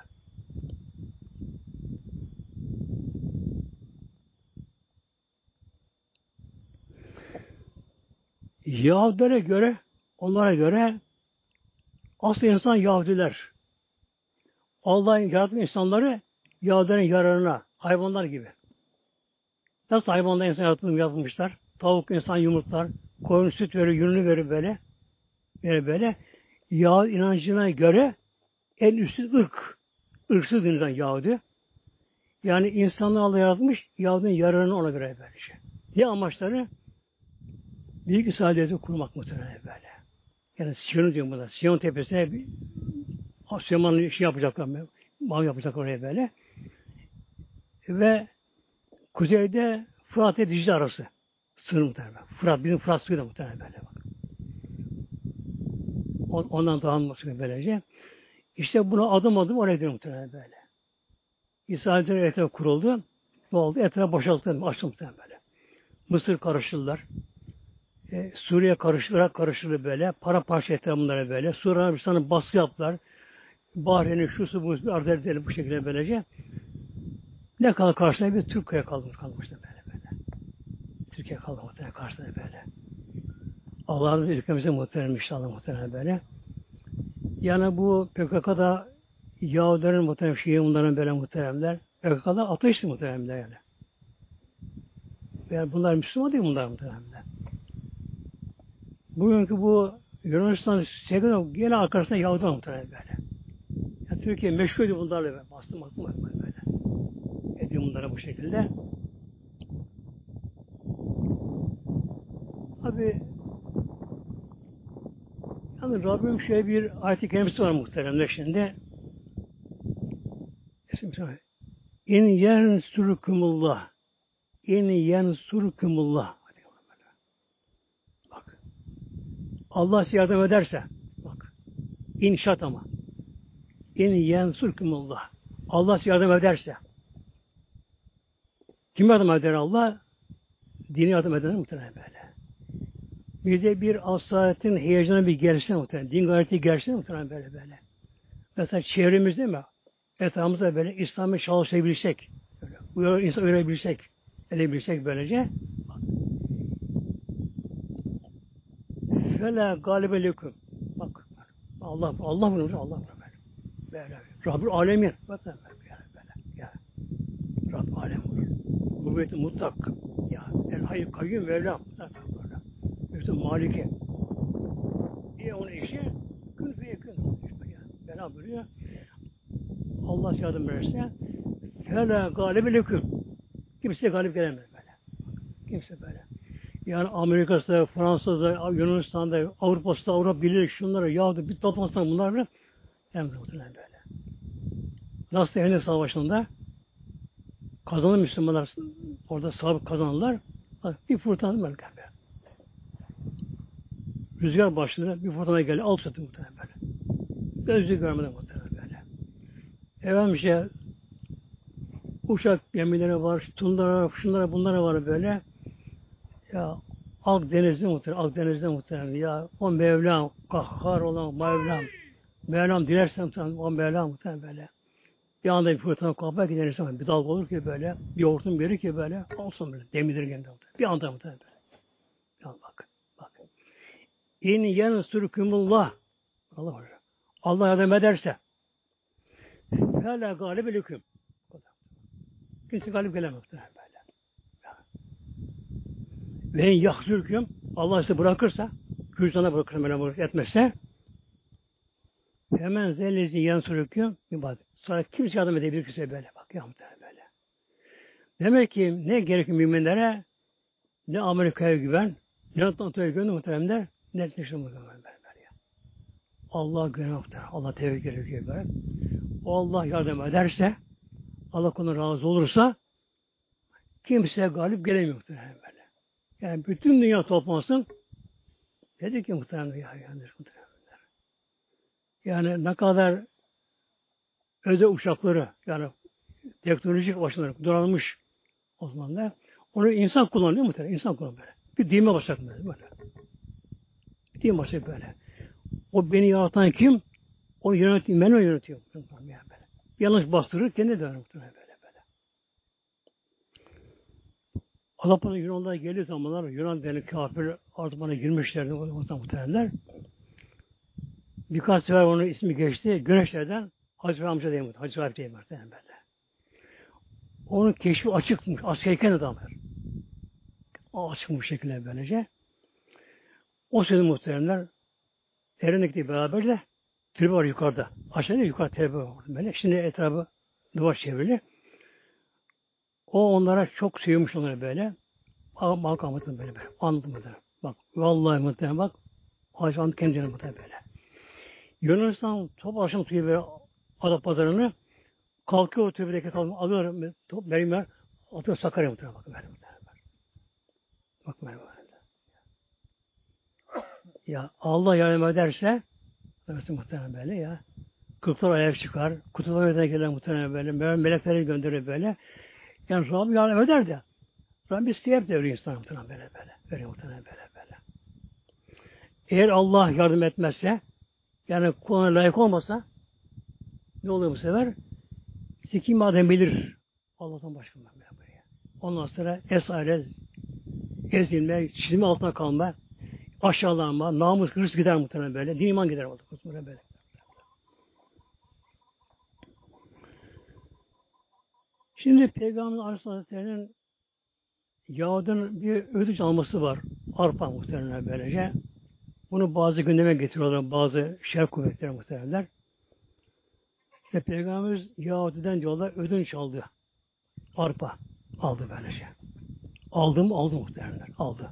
Yahudilere göre, onlara göre asıl insan Yahudiler. Allah'ın yarattığı insanları Yahudilerin yararına, hayvanlar gibi. Nasıl hayvanlar insan yarattığını yapmışlar? Tavuk insan yumurtlar, koyun süt verir, yününü verir böyle. Böyle böyle. Yahudi inancına göre en üstün ırk. Irksız insan Yahudi. Yani insanlığı Allah yaratmış, Yahudi'nin yararını ona göre böylece. Ne amaçları? Büyük İsrail'i kurmak muhtemelen böyle. Yani Siyon'u diyorum burada. Siyon tepesine bir Süleyman'ın şey yapacaklar, mavi yapacaklar oraya böyle. Ve kuzeyde Fırat ve Dicle arası. Sınır muhtemelen. Fırat, bizim Fırat suyu da muhtemelen böyle bak. Ondan daha mı böylece. İşte buna adım adım oraya gidiyor muhtemelen böyle. İsrail'in etrafı kuruldu. Ne oldu? Etrafı boşalttı. Açtı muhtemelen böyle. Mısır karıştırdılar. E, Suriye karıştı, Irak karıştırdı böyle. Para parça etrafı böyle. Suriye Arabistan'ı baskı yaptılar. Bahreyn'in şusu bu ardı edelim bu şekilde böylece. Ne kaldı karşısında bir Türkiye kaldı kalmıştı böyle böyle. Türkiye kaldı muhtemelen karşısında böyle. Allah'ın ülkemize muhtemelen inşallah muhtemelen böyle. Yani bu P K K'da Yahudilerin muhtemelen Şii bunların böyle muhteremler. P K K'da ateşti muhteremler yani. Yani bunlar Müslüman değil bunlar muhteremler. Bugünkü bu Yunanistan çekiyor gene arkasında Yahudi muhterem böyle. Yani Türkiye meşgul ediyor bunlarla böyle. Bastım aklıma böyle. Ediyor bunlara bu şekilde. Abi yani Rabbim şöyle bir ayet-i kerimesi var muhteremler şimdi. İn yensurkumullah. İn yensurkumullah. Bak. Allah size yardım ederse bak. İnşaat ama. İn yensurkumullah. Allah size yardım ederse. Kim yardım eder Allah? Dini yardım eder muhtemelen böyle. Bize bir asaletin heyecanı bir gelsene muhtemelen. Din gayreti gelsene muhtemelen böyle böyle. Mesela çevremizde mi? Etrafımızda böyle İslam'ı çalışabilsek, böyle, insan öğrenebilsek, edebilsek böylece. Fela galibe leküm. Bak. Allah Allah bunu Allah bunu böyle. Böyle. Rabbül alemin. Bak böyle böyle. Ya. Rabbül alemin. Kuvveti mutlak. Ya. El hayy kayyum ve la. Böyle. Bütün maliki. Diye onun işi kün fe yakın. Bela buyuruyor. Allah yardım verirse fela galibe leküm. Kimse galip gelemez böyle. Kimse böyle. Yani Amerika'da, Fransa'da, Yunanistan'da, Avrupa'da, Avrupa Birliği şunları yahut bir toplantısında bunlarla hem de muhtemelen böyle. Nasıl Enes Savaşı'nda kazanan Müslümanlar orada sahip kazanırlar. Bir fırtına böyle. Rüzgar başladı. Bir fırtına geldi. Alt çatı muhtemelen böyle. Gözlüğü görmeden muhtemelen böyle. Efendim şey uçak gemileri var, tunlara, şunlara, bunlara var böyle. Ya Akdeniz'de muhtemelen, Akdeniz'de muhtemelen ya o Mevlam, kahhar olan Mevlam, Mevlam dilersem o Mevlam muhtemelen böyle. Bir anda bir fırtına kapar ki denirse bir dalga olur ki böyle, bir hortum verir ki böyle, olsun böyle, demidir kendi muhtemelen. Bir anda muhtemelen böyle. Ya bak, bak. İn yensurkumullah. Allah var. Allah yardım ederse fela galibe leküm. Kimse galip gelemez muhtemelen böyle. Ve yahzülküm Allah size bırakırsa, hücrana bırakırsa, böyle bırak etmezse hemen zellezi yansuruküm ibadet. Sonra kimse yardım edebilir kimse böyle. Bak ya muhtemelen böyle. Demek ki ne gerekiyor müminlere? Ne Amerika'ya güven, ne Atlanta'ya güven muhteremler, ne Teşhir muhteremler böyle. Allah güven muhterem. Allah tevhid gerekiyor böyle. O Allah yardım ederse, Allah ona razı olursa kimse galip gelemiyor muhterem böyle. Yani bütün dünya toplansın. Dedi ki muhtemelen ya yandır muhtemelen. Yani ne kadar özel uçakları yani teknolojik başları donanmış Osmanlılar onu insan kullanıyor muhtemelen. İnsan kullanıyor böyle. Bir düğme basacak böyle. böyle. Bir düğme basacak böyle. O beni yaratan kim? O yönetiyor. Ben o yönetiyor. Yani böyle. Yanlış bastırır kendi döner muhtemelen böyle böyle. Avrupa'da Yunanlılar geldiği zamanlar Yunan denen kafir Avrupa'na girmişlerdi o muhtemelenler. Birkaç sefer onun ismi geçti. Güneşlerden Hacı amca değil mi? Hacı Rahip değil mi? Böyle. Onun keşfi açıkmış. Askerken adamlar. O açıkmış şekilde böylece. O sözü muhteremler Erenlik'le beraber de türbe var yukarıda. Aşağıda yukarı türbe var. Böyle. Şimdi etrafı duvar çevrili. O onlara çok sevmiş onları böyle. Makamıtını böyle böyle. Anladım böyle. Bak vallahi muhtemelen bak. Hacı anladı kendine muhtemelen böyle. Yunanistan top akşam tutuyor böyle Ada pazarını. Kalkıyor o tepedeki kalkıyor. Alıyor top mermer. Atıyor Sakarya muhtemelen bak böyle. Bak böyle. Ya Allah yardım ederse Evet, muhtemelen böyle ya. Kırklar ayak çıkar. Kutular ödene gelen muhtemelen böyle. Böyle melekleri gönderir böyle. Yani Rabbim yardım eder de. Rabbim isteyip de veriyor insan muhtemelen böyle böyle. Veriyor muhtemelen böyle böyle. Eğer Allah yardım etmezse, yani kuluna layık olmasa ne oluyor bu sefer? Sikim madem bilir. Allah'tan başka mı? Ondan sonra esaret, ezilme, çizme altına kalma, aşağılanma, namus, hırs gider muhtemelen böyle. Din iman gider muhtemelen böyle. Şimdi Peygamber Aleyhisselatü Vesselam'ın Yahudi'nin bir ödünç alması var. Arpa muhtemelen böylece. Bunu bazı gündeme getiriyorlar, bazı şer kuvvetleri muhtemelenler. İşte Peygamberimiz Yahudi'den yola ödünç aldı. Arpa aldı böylece. Aldım, aldı muhtemelenler. Aldı.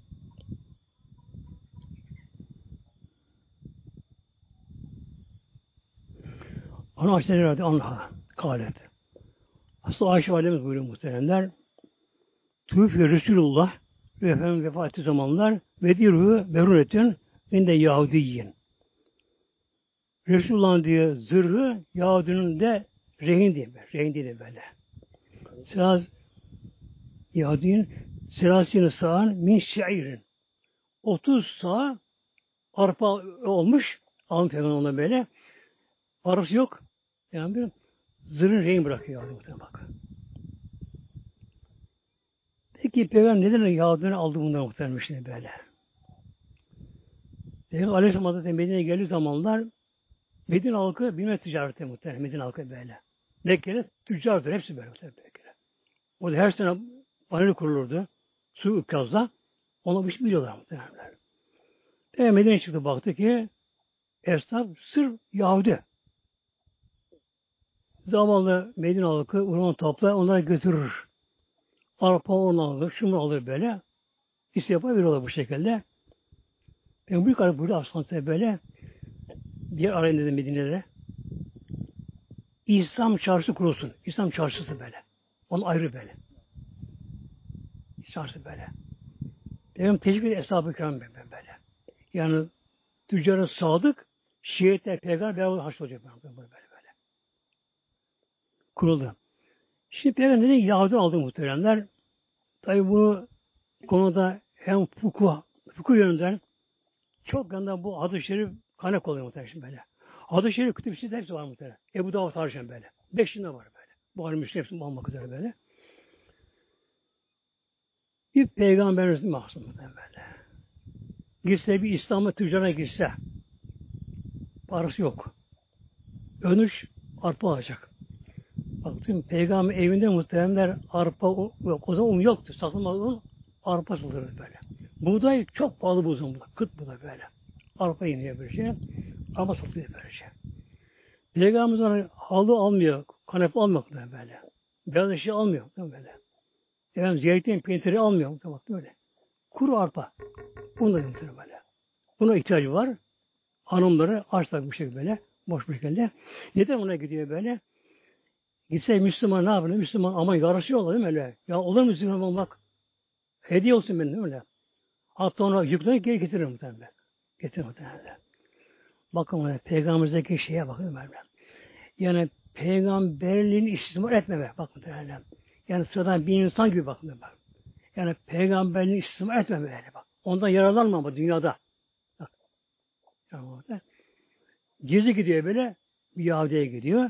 Ana Ayşe herhalde anha kâlet. Aslında Ayşe validemiz buyuruyor muhteremler. Tüfü Resulullah ve Efendimiz vefat ettiği zamanlar vediruhu berunetün inde Yahudiyin. Resulullah'ın diye zırhı Yahudinin de rehin diye böyle. Rehin diye böyle. Sıraz Yahudinin sırasını sağan min şairin. otuz sağ arpa olmuş. Alın Peygamber'e böyle. Arası yok. Yani bir zırhın rehin bırakıyor. Yahudine bak. Peki Peygamber neden Yahudi'ni aldı bundan muhtemelen şimdi böyle? Peygamber Aleyhisselam Hazretleri Medine'ye geldiği zamanlar Medine halkı bilmem ticareti muhtemelen Medine halkı böyle. Mekke'de tüccardır. Hepsi böyle muhtemelen. O da her sene panel kurulurdu. Su ikazda. Onu bir şey biliyorlar muhtemelen. Peygamber Medine'ye çıktı baktı ki esnaf sırf Yahudi. Zamanlı Medine halkı onu toplar, onları götürür. Arpa onu alır, şunu alır böyle. İşte yapar veriyorlar bu şekilde. Ben büyük araba burada aslında böyle bir arayın dedim Medine'lere. İslam çarşısı kurulsun. İslam çarşısı böyle. Onun ayrı böyle. Çarşısı böyle. Benim tecrübe hesabı kiram ben böyle. Yani tüccara sadık, şiitle peygamber beraber haşr olacak böyle böyle böyle. Kuruldu. Şimdi peygamber neden Yahudi aldı muhteremler? Tabi bu konuda hem fıkıh, fıkıh yönünden çok yandan bu hadis-i şerif kaynak oluyor muhtemelen böyle. Hadis-i şerif kütüb-i hepsi var muhtemelen. Ebu Davud harcayan böyle. Beşinde var böyle. Buhari Müslim hepsini almak üzere böyle. Bir peygamberimiz mahzun muhtemelen böyle. Gitse bir İslam'la tüccara gitse parası yok. Önüş arpa alacak. Baktım peygamber evinde muhteremler arpa yok. O zaman un yoktu. Satılmaz un. Arpa satılırdı böyle. Buğday çok pahalı bu zaman. Kıt buğday böyle. Arpa iniyor böyle şey. Arpa satılıyor böyle şey. Peygamberimiz ona halı almıyor. Kanepe almıyor böyle. Beyaz eşya almıyor böyle. Efendim zeytin peyniri almıyor böyle. Kuru arpa. Bunu da götürüyor böyle. Buna ihtiyacı var. Hanımları açlar bu şekilde böyle. Boş bir şekilde. Neden ona gidiyor böyle? Gitse Müslüman ne yapıyor? Müslüman ama yarışıyorlar değil mi öyle? Ya olur mu Müslüman olmak? Hediye olsun benim öyle. Hatta ona yüklerini geri getirir muhtemelen. Getirir muhtemelen. Bakın öyle peygamberimizdeki şeye bakın böyle. Yani peygamberliğini istismar etmeme bakın muhtemelen. Yani sıradan bir insan gibi bakın böyle. Yani peygamberliğini istismar etmeme böyle bak. Ondan yararlanmama dünyada. Bak. Yani gizli gidiyor böyle. Bir Yahudi'ye gidiyor.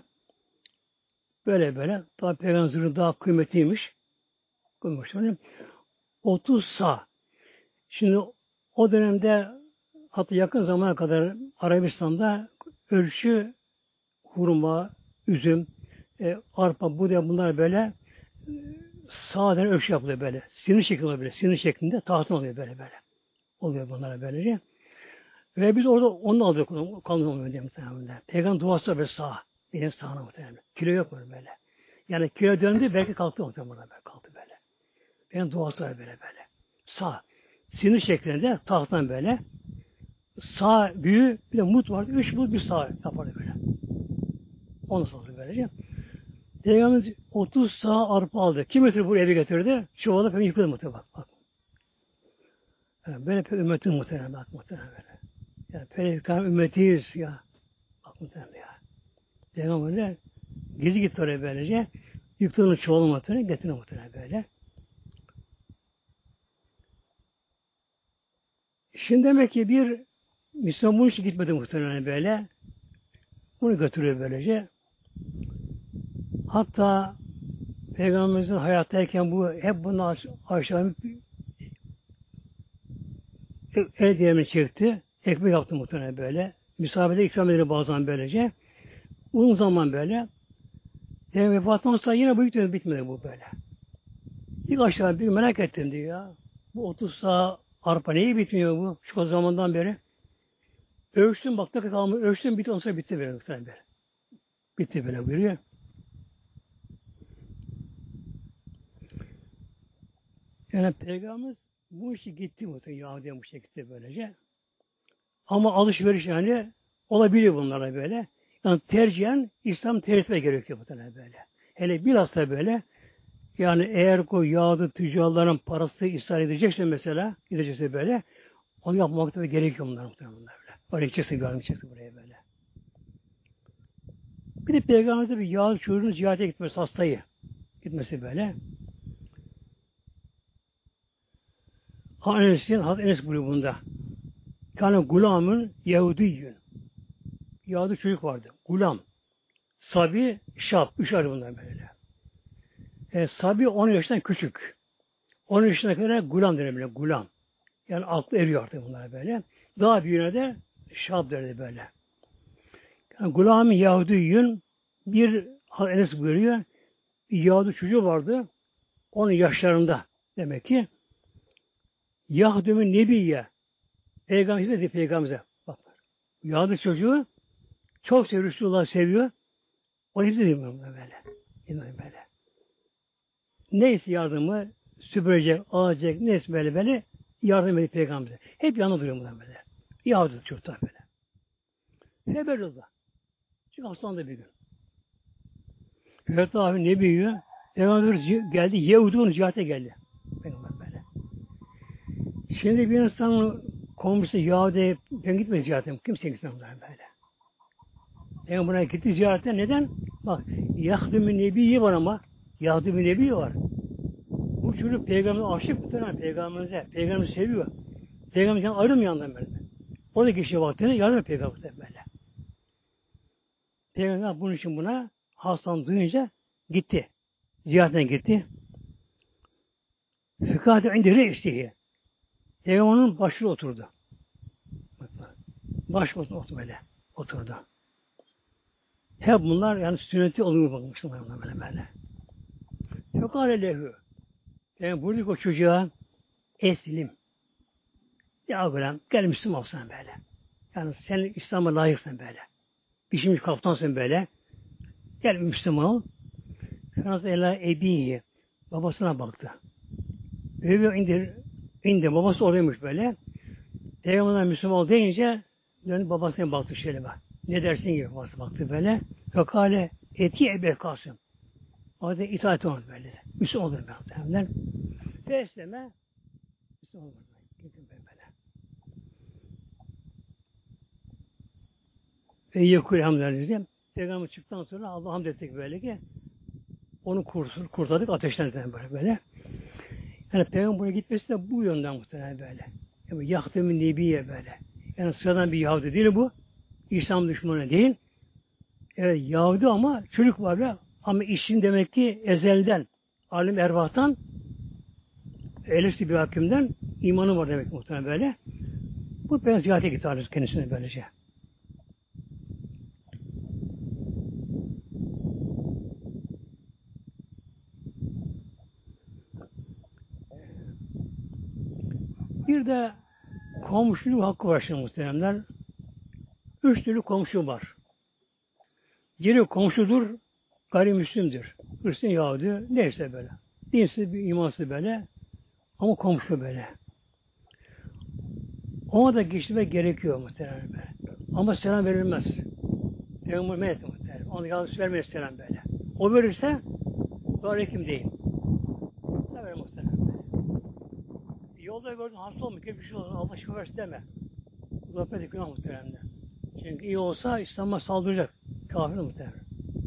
Böyle böyle. Tabi peygamberin daha kıymetliymiş. Koymuş. otuz sağ. Şimdi o dönemde hatta yakın zamana kadar Arabistan'da ölçü hurma, üzüm, e, arpa, buğday bunlar böyle e, sağdan ölçü yapılıyor böyle. Sinir şeklinde oluyor böyle. Sinir şeklinde tahtın oluyor böyle böyle. Oluyor bunlara böylece. Ve biz orada onu aldık. Kalın olmuyor diye muhtemelen. Peygamber duası böyle sağ. Benim sağına muhtemelen. Kilo yok böyle. Yani kilo döndü belki kalktı muhtemelen böyle. Kalktı böyle. Benim duası böyle böyle. Sağ. Sinir şeklinde tahttan böyle. Sağ büyü bir de mut vardı. Üç mut bir sağ yapardı böyle. Onu satıyor böylece. Peygamberimiz otuz sağ arpa aldı. Kim getirdi bu eve getirdi? Çuvala peygamber yıkıldı muhtemelen. Bak. bak. Yani böyle pek ümmetin muhtemelen. Bak muhtemelen böyle. Yani Peygamber ümmetiyiz ya. Bak muhtemelen ya. Peygamberler gezi gitti oraya böylece. Yıktığını çoğalmadığını getirin muhtemelen böyle. Şimdi demek ki bir Müslüman bunun için gitmedi muhtemelen böyle. Bunu götürüyor böylece. Hatta Peygamberimizin hayattayken bu hep bunu aşağı el diyerini çekti. Ekmek yaptı muhtemelen böyle. Misafirde ikram edilir bazen böylece. Uzun zaman böyle. Yani vefatından sonra yine bu bitmedi, bitmedi bu böyle. İlk aşağı bir merak ettim diyor ya. Bu otuz sağ arpa neyi bitmiyor bu? Şu zamandan beri. Ölçtüm bak ne kadar ölçtüm bitti ondan sonra bitti böyle muhtemelen böyle. Bitti böyle buyuruyor. Yani Peygamberimiz bu işi gitti muhtemelen Yahudi'ye bu şekilde böylece. Ama alışveriş yani olabiliyor bunlara böyle. Yani tercihen İslam tercih etmeye gerekiyor muhtemelen böyle. Hele bilhassa böyle yani eğer o Yahudi tüccarların parası ısrar edecekse mesela gidecekse böyle onu yapmak da gerekiyor bunlar muhtemelen böyle. Oraya gideceksin, görmeyeceksin buraya böyle. Bir de Peygamberimize bir Yahudi çocuğunu ziyarete gitmesi hastayı. Gitmesi böyle. Enes'in Hazreti Enes grubunda. Yani gulamın Yahudiyyün. Yahudi çocuk vardı. Gulam. Sabi, Şab. Üç ayrı bunlar böyle. E, Sabi on yaşından küçük. on yaşına kadar gulam denir böyle. Gulam. Yani aklı eriyor artık bunlar böyle. Daha büyüğüne de Şab derdi böyle. Yani gulam-ı Yahudiyyün bir Enes buyuruyor. Bir Yahudi çocuğu vardı. Onun yaşlarında demek ki Yahudümün Nebiye Peygamberimize dedi Peygamberimize. Bak. Yahudi çocuğu çok seviyor. Resulullah seviyor. O hepsi değil mi böyle? Bilmiyorum böyle. Neyse yardımı süpürecek, alacak, neyse böyle böyle yardım edip Peygamberimize. Hep yanında duruyor bunlar böyle. Yahudi çocuklar böyle. Feberullah. Çünkü hastalandı bir gün. Fiyatı abi ne büyüyor? Peygamber geldi. Yehudi onu ziyarete geldi. Peygamber böyle. Şimdi bir insanın komşusu Yahudi'ye ben gitmedi ziyarete. Kimse gitmem böyle. Yani buna gitti ziyarete. Neden? Bak Yahdü-mü Nebi'yi var ama Yahdü-mü Nebi var. Bu çocuk Peygamber'e aşık muhtemelen Peygamber'e. Peygamber'i seviyor. Peygamber'den ayrılmıyor yandan böyle. Oradaki kişi vaktine yardım ediyor Peygamber'e böyle. Peygamber bunun için buna hastalığı duyunca gitti. Ziyaretine gitti. Fekâde indi re'sihi. Peygamber'in başına oturdu. Baş oturdu böyle. Oturdu. Hep bunlar yani sünneti oluyor bakmışlar böyle böyle. Fekâle lehü. Yani buradaki o çocuğa eslim. Ya gülam gel Müslüman olsan böyle. Yani sen İslam'a layıksın böyle. Pişmiş kaftansın böyle. Gel Müslüman ol. Fenaz ela ebihi. Babasına baktı. Öbür indi, indi. Babası oradaymış böyle. Peygamber'den Müslüman ol deyince döndü babasına baktı şöyle bak. Ne dersin gibi babası baktı böyle. Fekale eti Ebu Kasım. Orada itaat olmadı böyle. Müslüman oldu böyle. Ve esleme Müslüman oldu. Böyle. Ve yekul hamdülillah. Peygamber çıktıktan sonra Allah hamd ettik böyle ki onu kurtar, kurtardık ateşten böyle böyle. Yani Peygamber buraya gitmesi de bu yönden muhtemelen böyle. Yani Yahdü-mü Nebiye böyle. Yani sıradan bir Yahudi değil bu. İslam düşmanı değil. Evet Yahudi ama çocuk var böyle. Ama işin demek ki ezelden, alim ervahtan, elifsi bir hakimden imanı var demek muhtemelen böyle. Bu Peygamber ziyarete gitti kendisine böylece. Bir de komşuluk hakkı var şimdi muhteremler. Üç türlü komşu var. Biri komşudur, gayrimüslimdir. Hristiyan, Yahudi, neyse böyle. Dinsiz, bir imansız böyle. Ama komşu böyle. Ona da geçirmek gerekiyor muhterem böyle. Ama selam verilmez. Peygamber menet muhterem. Ona yanlış vermez selam böyle. O verirse aleyküm değil. Ne verir muhterem böyle. Yolda gördün hasta olmuş, bir şey olur, Allah şifa versin deme. Uzatmak günah muhtemelen. Çünkü iyi olsa İslam'a saldıracak. Kafir muhtemelen.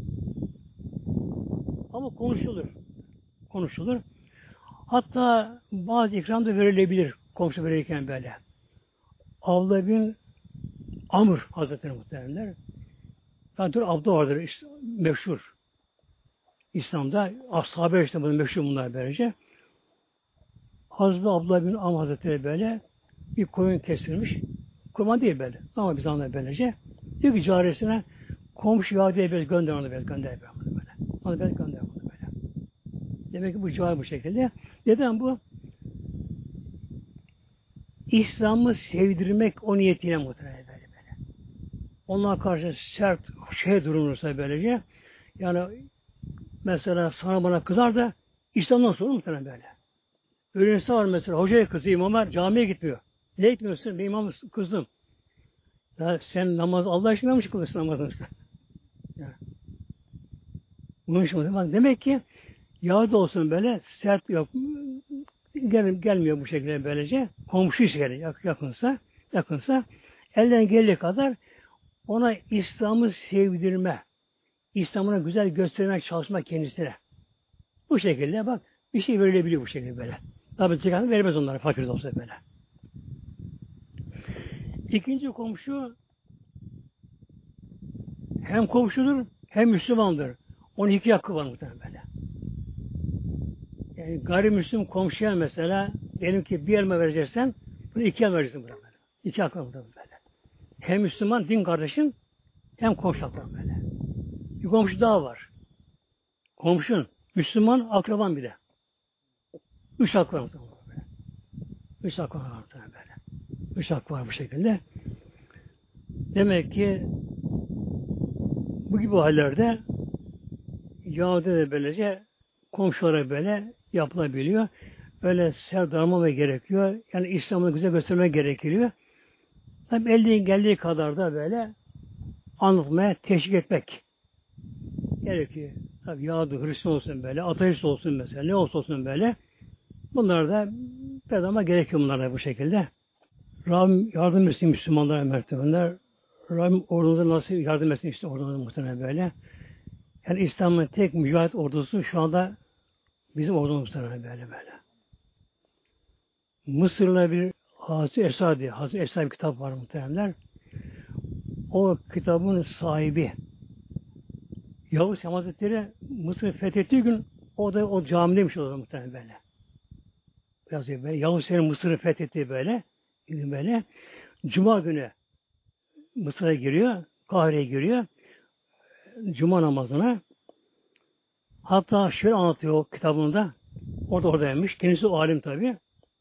Ama konuşulur. Konuşulur. Hatta bazı ikram da verilebilir. Komşu verirken böyle. Abla bin Amr Hazretleri muhtemelenler. Yani dur abla vardır işte, meşhur. İslam'da ashab-ı işte bunu meşhur bunlar böylece. Hazreti Abdullah bin Amr Hazretleri böyle bir koyun kesilmiş. Kurban değil böyle. Ama biz anlayalım böylece. Diyor ki carisine komşu ya diye biraz gönder onu biraz gönder böyle. Onu biraz gönder onu böyle. Demek ki bu cari bu şekilde. Neden bu? İslam'ı sevdirmek o niyetiyle muhtemelen böyle böyle. Onlara karşı sert şey durulursa böylece yani mesela sana bana kızar da İslam'dan sonra muhtemelen böyle. Öyle insan var mesela hocaya kızıyor imamlar camiye gitmiyor. Niye gitmiyorsun? Ben imam kızdım. Ya sen namaz Allah için mi kılıyorsun namazını sen? Ya. Bunun için bak demek ki yağda olsun böyle sert yok. Gel, gelmiyor bu şekilde böylece. Komşu işi yak, yakınsa yakınsa elden geldiği kadar ona İslam'ı sevdirme, İslam'ına güzel göstermek çalışmak kendisine. Bu şekilde bak bir şey verilebiliyor bu şekilde böyle. Tabi zekat vermez onlara fakir de olsa böyle. İkinci komşu hem komşudur hem Müslümandır. Onun iki hakkı var muhtemelen böyle. Yani gayrimüslim komşuya mesela diyelim ki bir elma vereceksen bunu iki elma vereceksin buna böyle. İki hakkı var muhtemelen böyle. Hem Müslüman din kardeşin hem komşu hakkı var böyle. Bir komşu daha var. Komşun, Müslüman, akraban bir de. Üç hakkı var muhtemelen böyle. Üç hakkı var muhtemelen böyle. Üç hakkı var bu şekilde. Demek ki bu gibi hallerde Yahudi'de de böylece komşulara böyle yapılabiliyor. Böyle sert gerekiyor. Yani İslam'ı güzel göstermek gerekiyor. Tabi elden geldiği kadar da böyle anlatmaya teşvik etmek gerekiyor. Tabi Yahudi Hristiyan olsun böyle, ateist olsun mesela, ne olsa olsun böyle. Bunlar da bedava gerekiyor bunlar da bu şekilde. Rabbim yardım etsin Müslümanlara mertebeler. Rabbim ordunuza nasıl yardım etsin işte ordunuza muhtemelen böyle. Yani İslam'ın tek mücahit ordusu şu anda bizim ordumuz muhtemelen böyle böyle. Mısır'la bir Hazreti Esadi, Hazreti Esadi bir kitap var muhtemelenler. O kitabın sahibi Yavuz Selim Hazretleri Mısır'ı fethettiği gün o da o camideymiş o zaman muhtemelen böyle. Yazıyor böyle. Yavuz Selim Mısır'ı fethettiği böyle. böyle. Cuma günü Mısır'a giriyor. Kahire'ye giriyor. Cuma namazına. Hatta şöyle anlatıyor o kitabında. Orada oradaymış. Kendisi o alim tabi.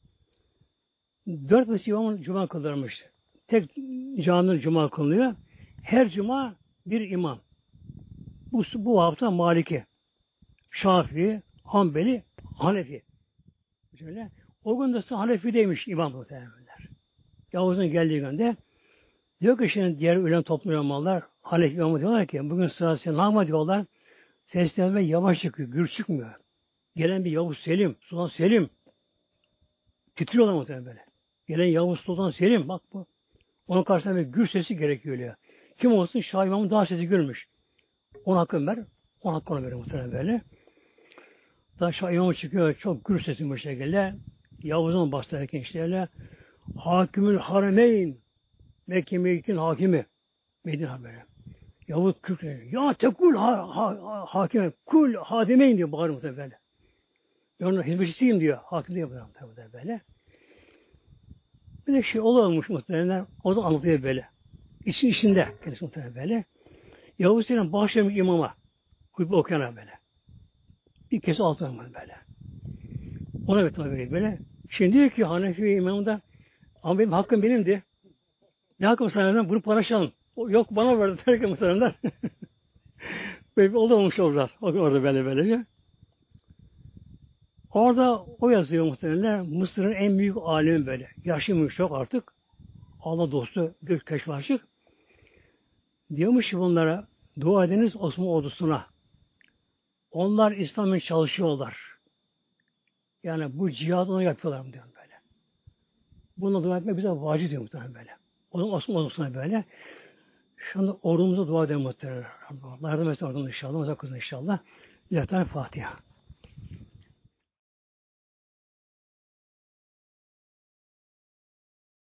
Dört mescid imamın cuma kıldırmış. Tek caminin cuma kılınıyor. Her cuma bir imam. Bu, bu hafta Maliki, Şafii, Hanbeli, Hanefi. Şöyle. O gün de Hanefi'deymiş imam muhtemelenler. Yavuz'un geldiği günde diyor ki şimdi diğer ölen toplum imamlar Hanefi imamı diyorlar ki bugün sırası nama diyorlar. Seslenme yavaş çıkıyor, gür çıkmıyor. Gelen bir Yavuz Selim, Sultan Selim titriyorlar muhtemelen böyle. Gelen Yavuz Sultan Selim bak bu. Onun karşısında bir gür sesi gerekiyor ya. Kim olsun Şah İmam'ın daha sesi gürmüş. On hakkını ver. On hakkını verir muhtemelen böyle. Daha Şah İmam'ı çıkıyor. Çok gür sesi bu şekilde. Yavuz'un bahsederken işte öyle. Hakimül Harameyn. Mekke Mekke'nin hakimi. Medine haberi. Yavuz kükrüyor. Ya tekul ha, ha, ha, hakime. Kul hadimeyn diyor. Bağırır muhtemelen böyle. Ben onun hizmetçisiyim diyor. Hakim diyor muhtemelen böyle. Bir de şey olmuş muhtemelen. O da anlatıyor böyle. İçin içinde. Kendisi muhtemelen böyle. Yavuz Selim başlamış imama. Kulübe okuyana böyle. Bir kez altına böyle. Ona bir tabi böyle. Şimdi diyor ki Hanefi imam da ama benim hakkım benimdi. Ne hakkım sana? Bunu paylaşalım. Yok bana verdi. Terk muhtemelen. Böyle o da olmuş orada. Orada böyle böylece. Orada o yazıyor muhtemelen. Mısır'ın en büyük alemi böyle. Yaşlıymış çok artık. Allah dostu gök keşfi açık. Diyormuş ki bunlara dua ediniz Osmanlı ordusuna. Onlar İslam'ın çalışıyorlar. Yani bu cihadı onu yapıyorlar mı diyor böyle. Buna dua etmek bize vacip diyor muhtemelen böyle. Onun Osman olsun böyle. Şu anda ordumuza dua edelim muhtemelen. Allah yardım etsin ordumuza inşallah. Uzak olsun inşallah. Bir tane Fatiha.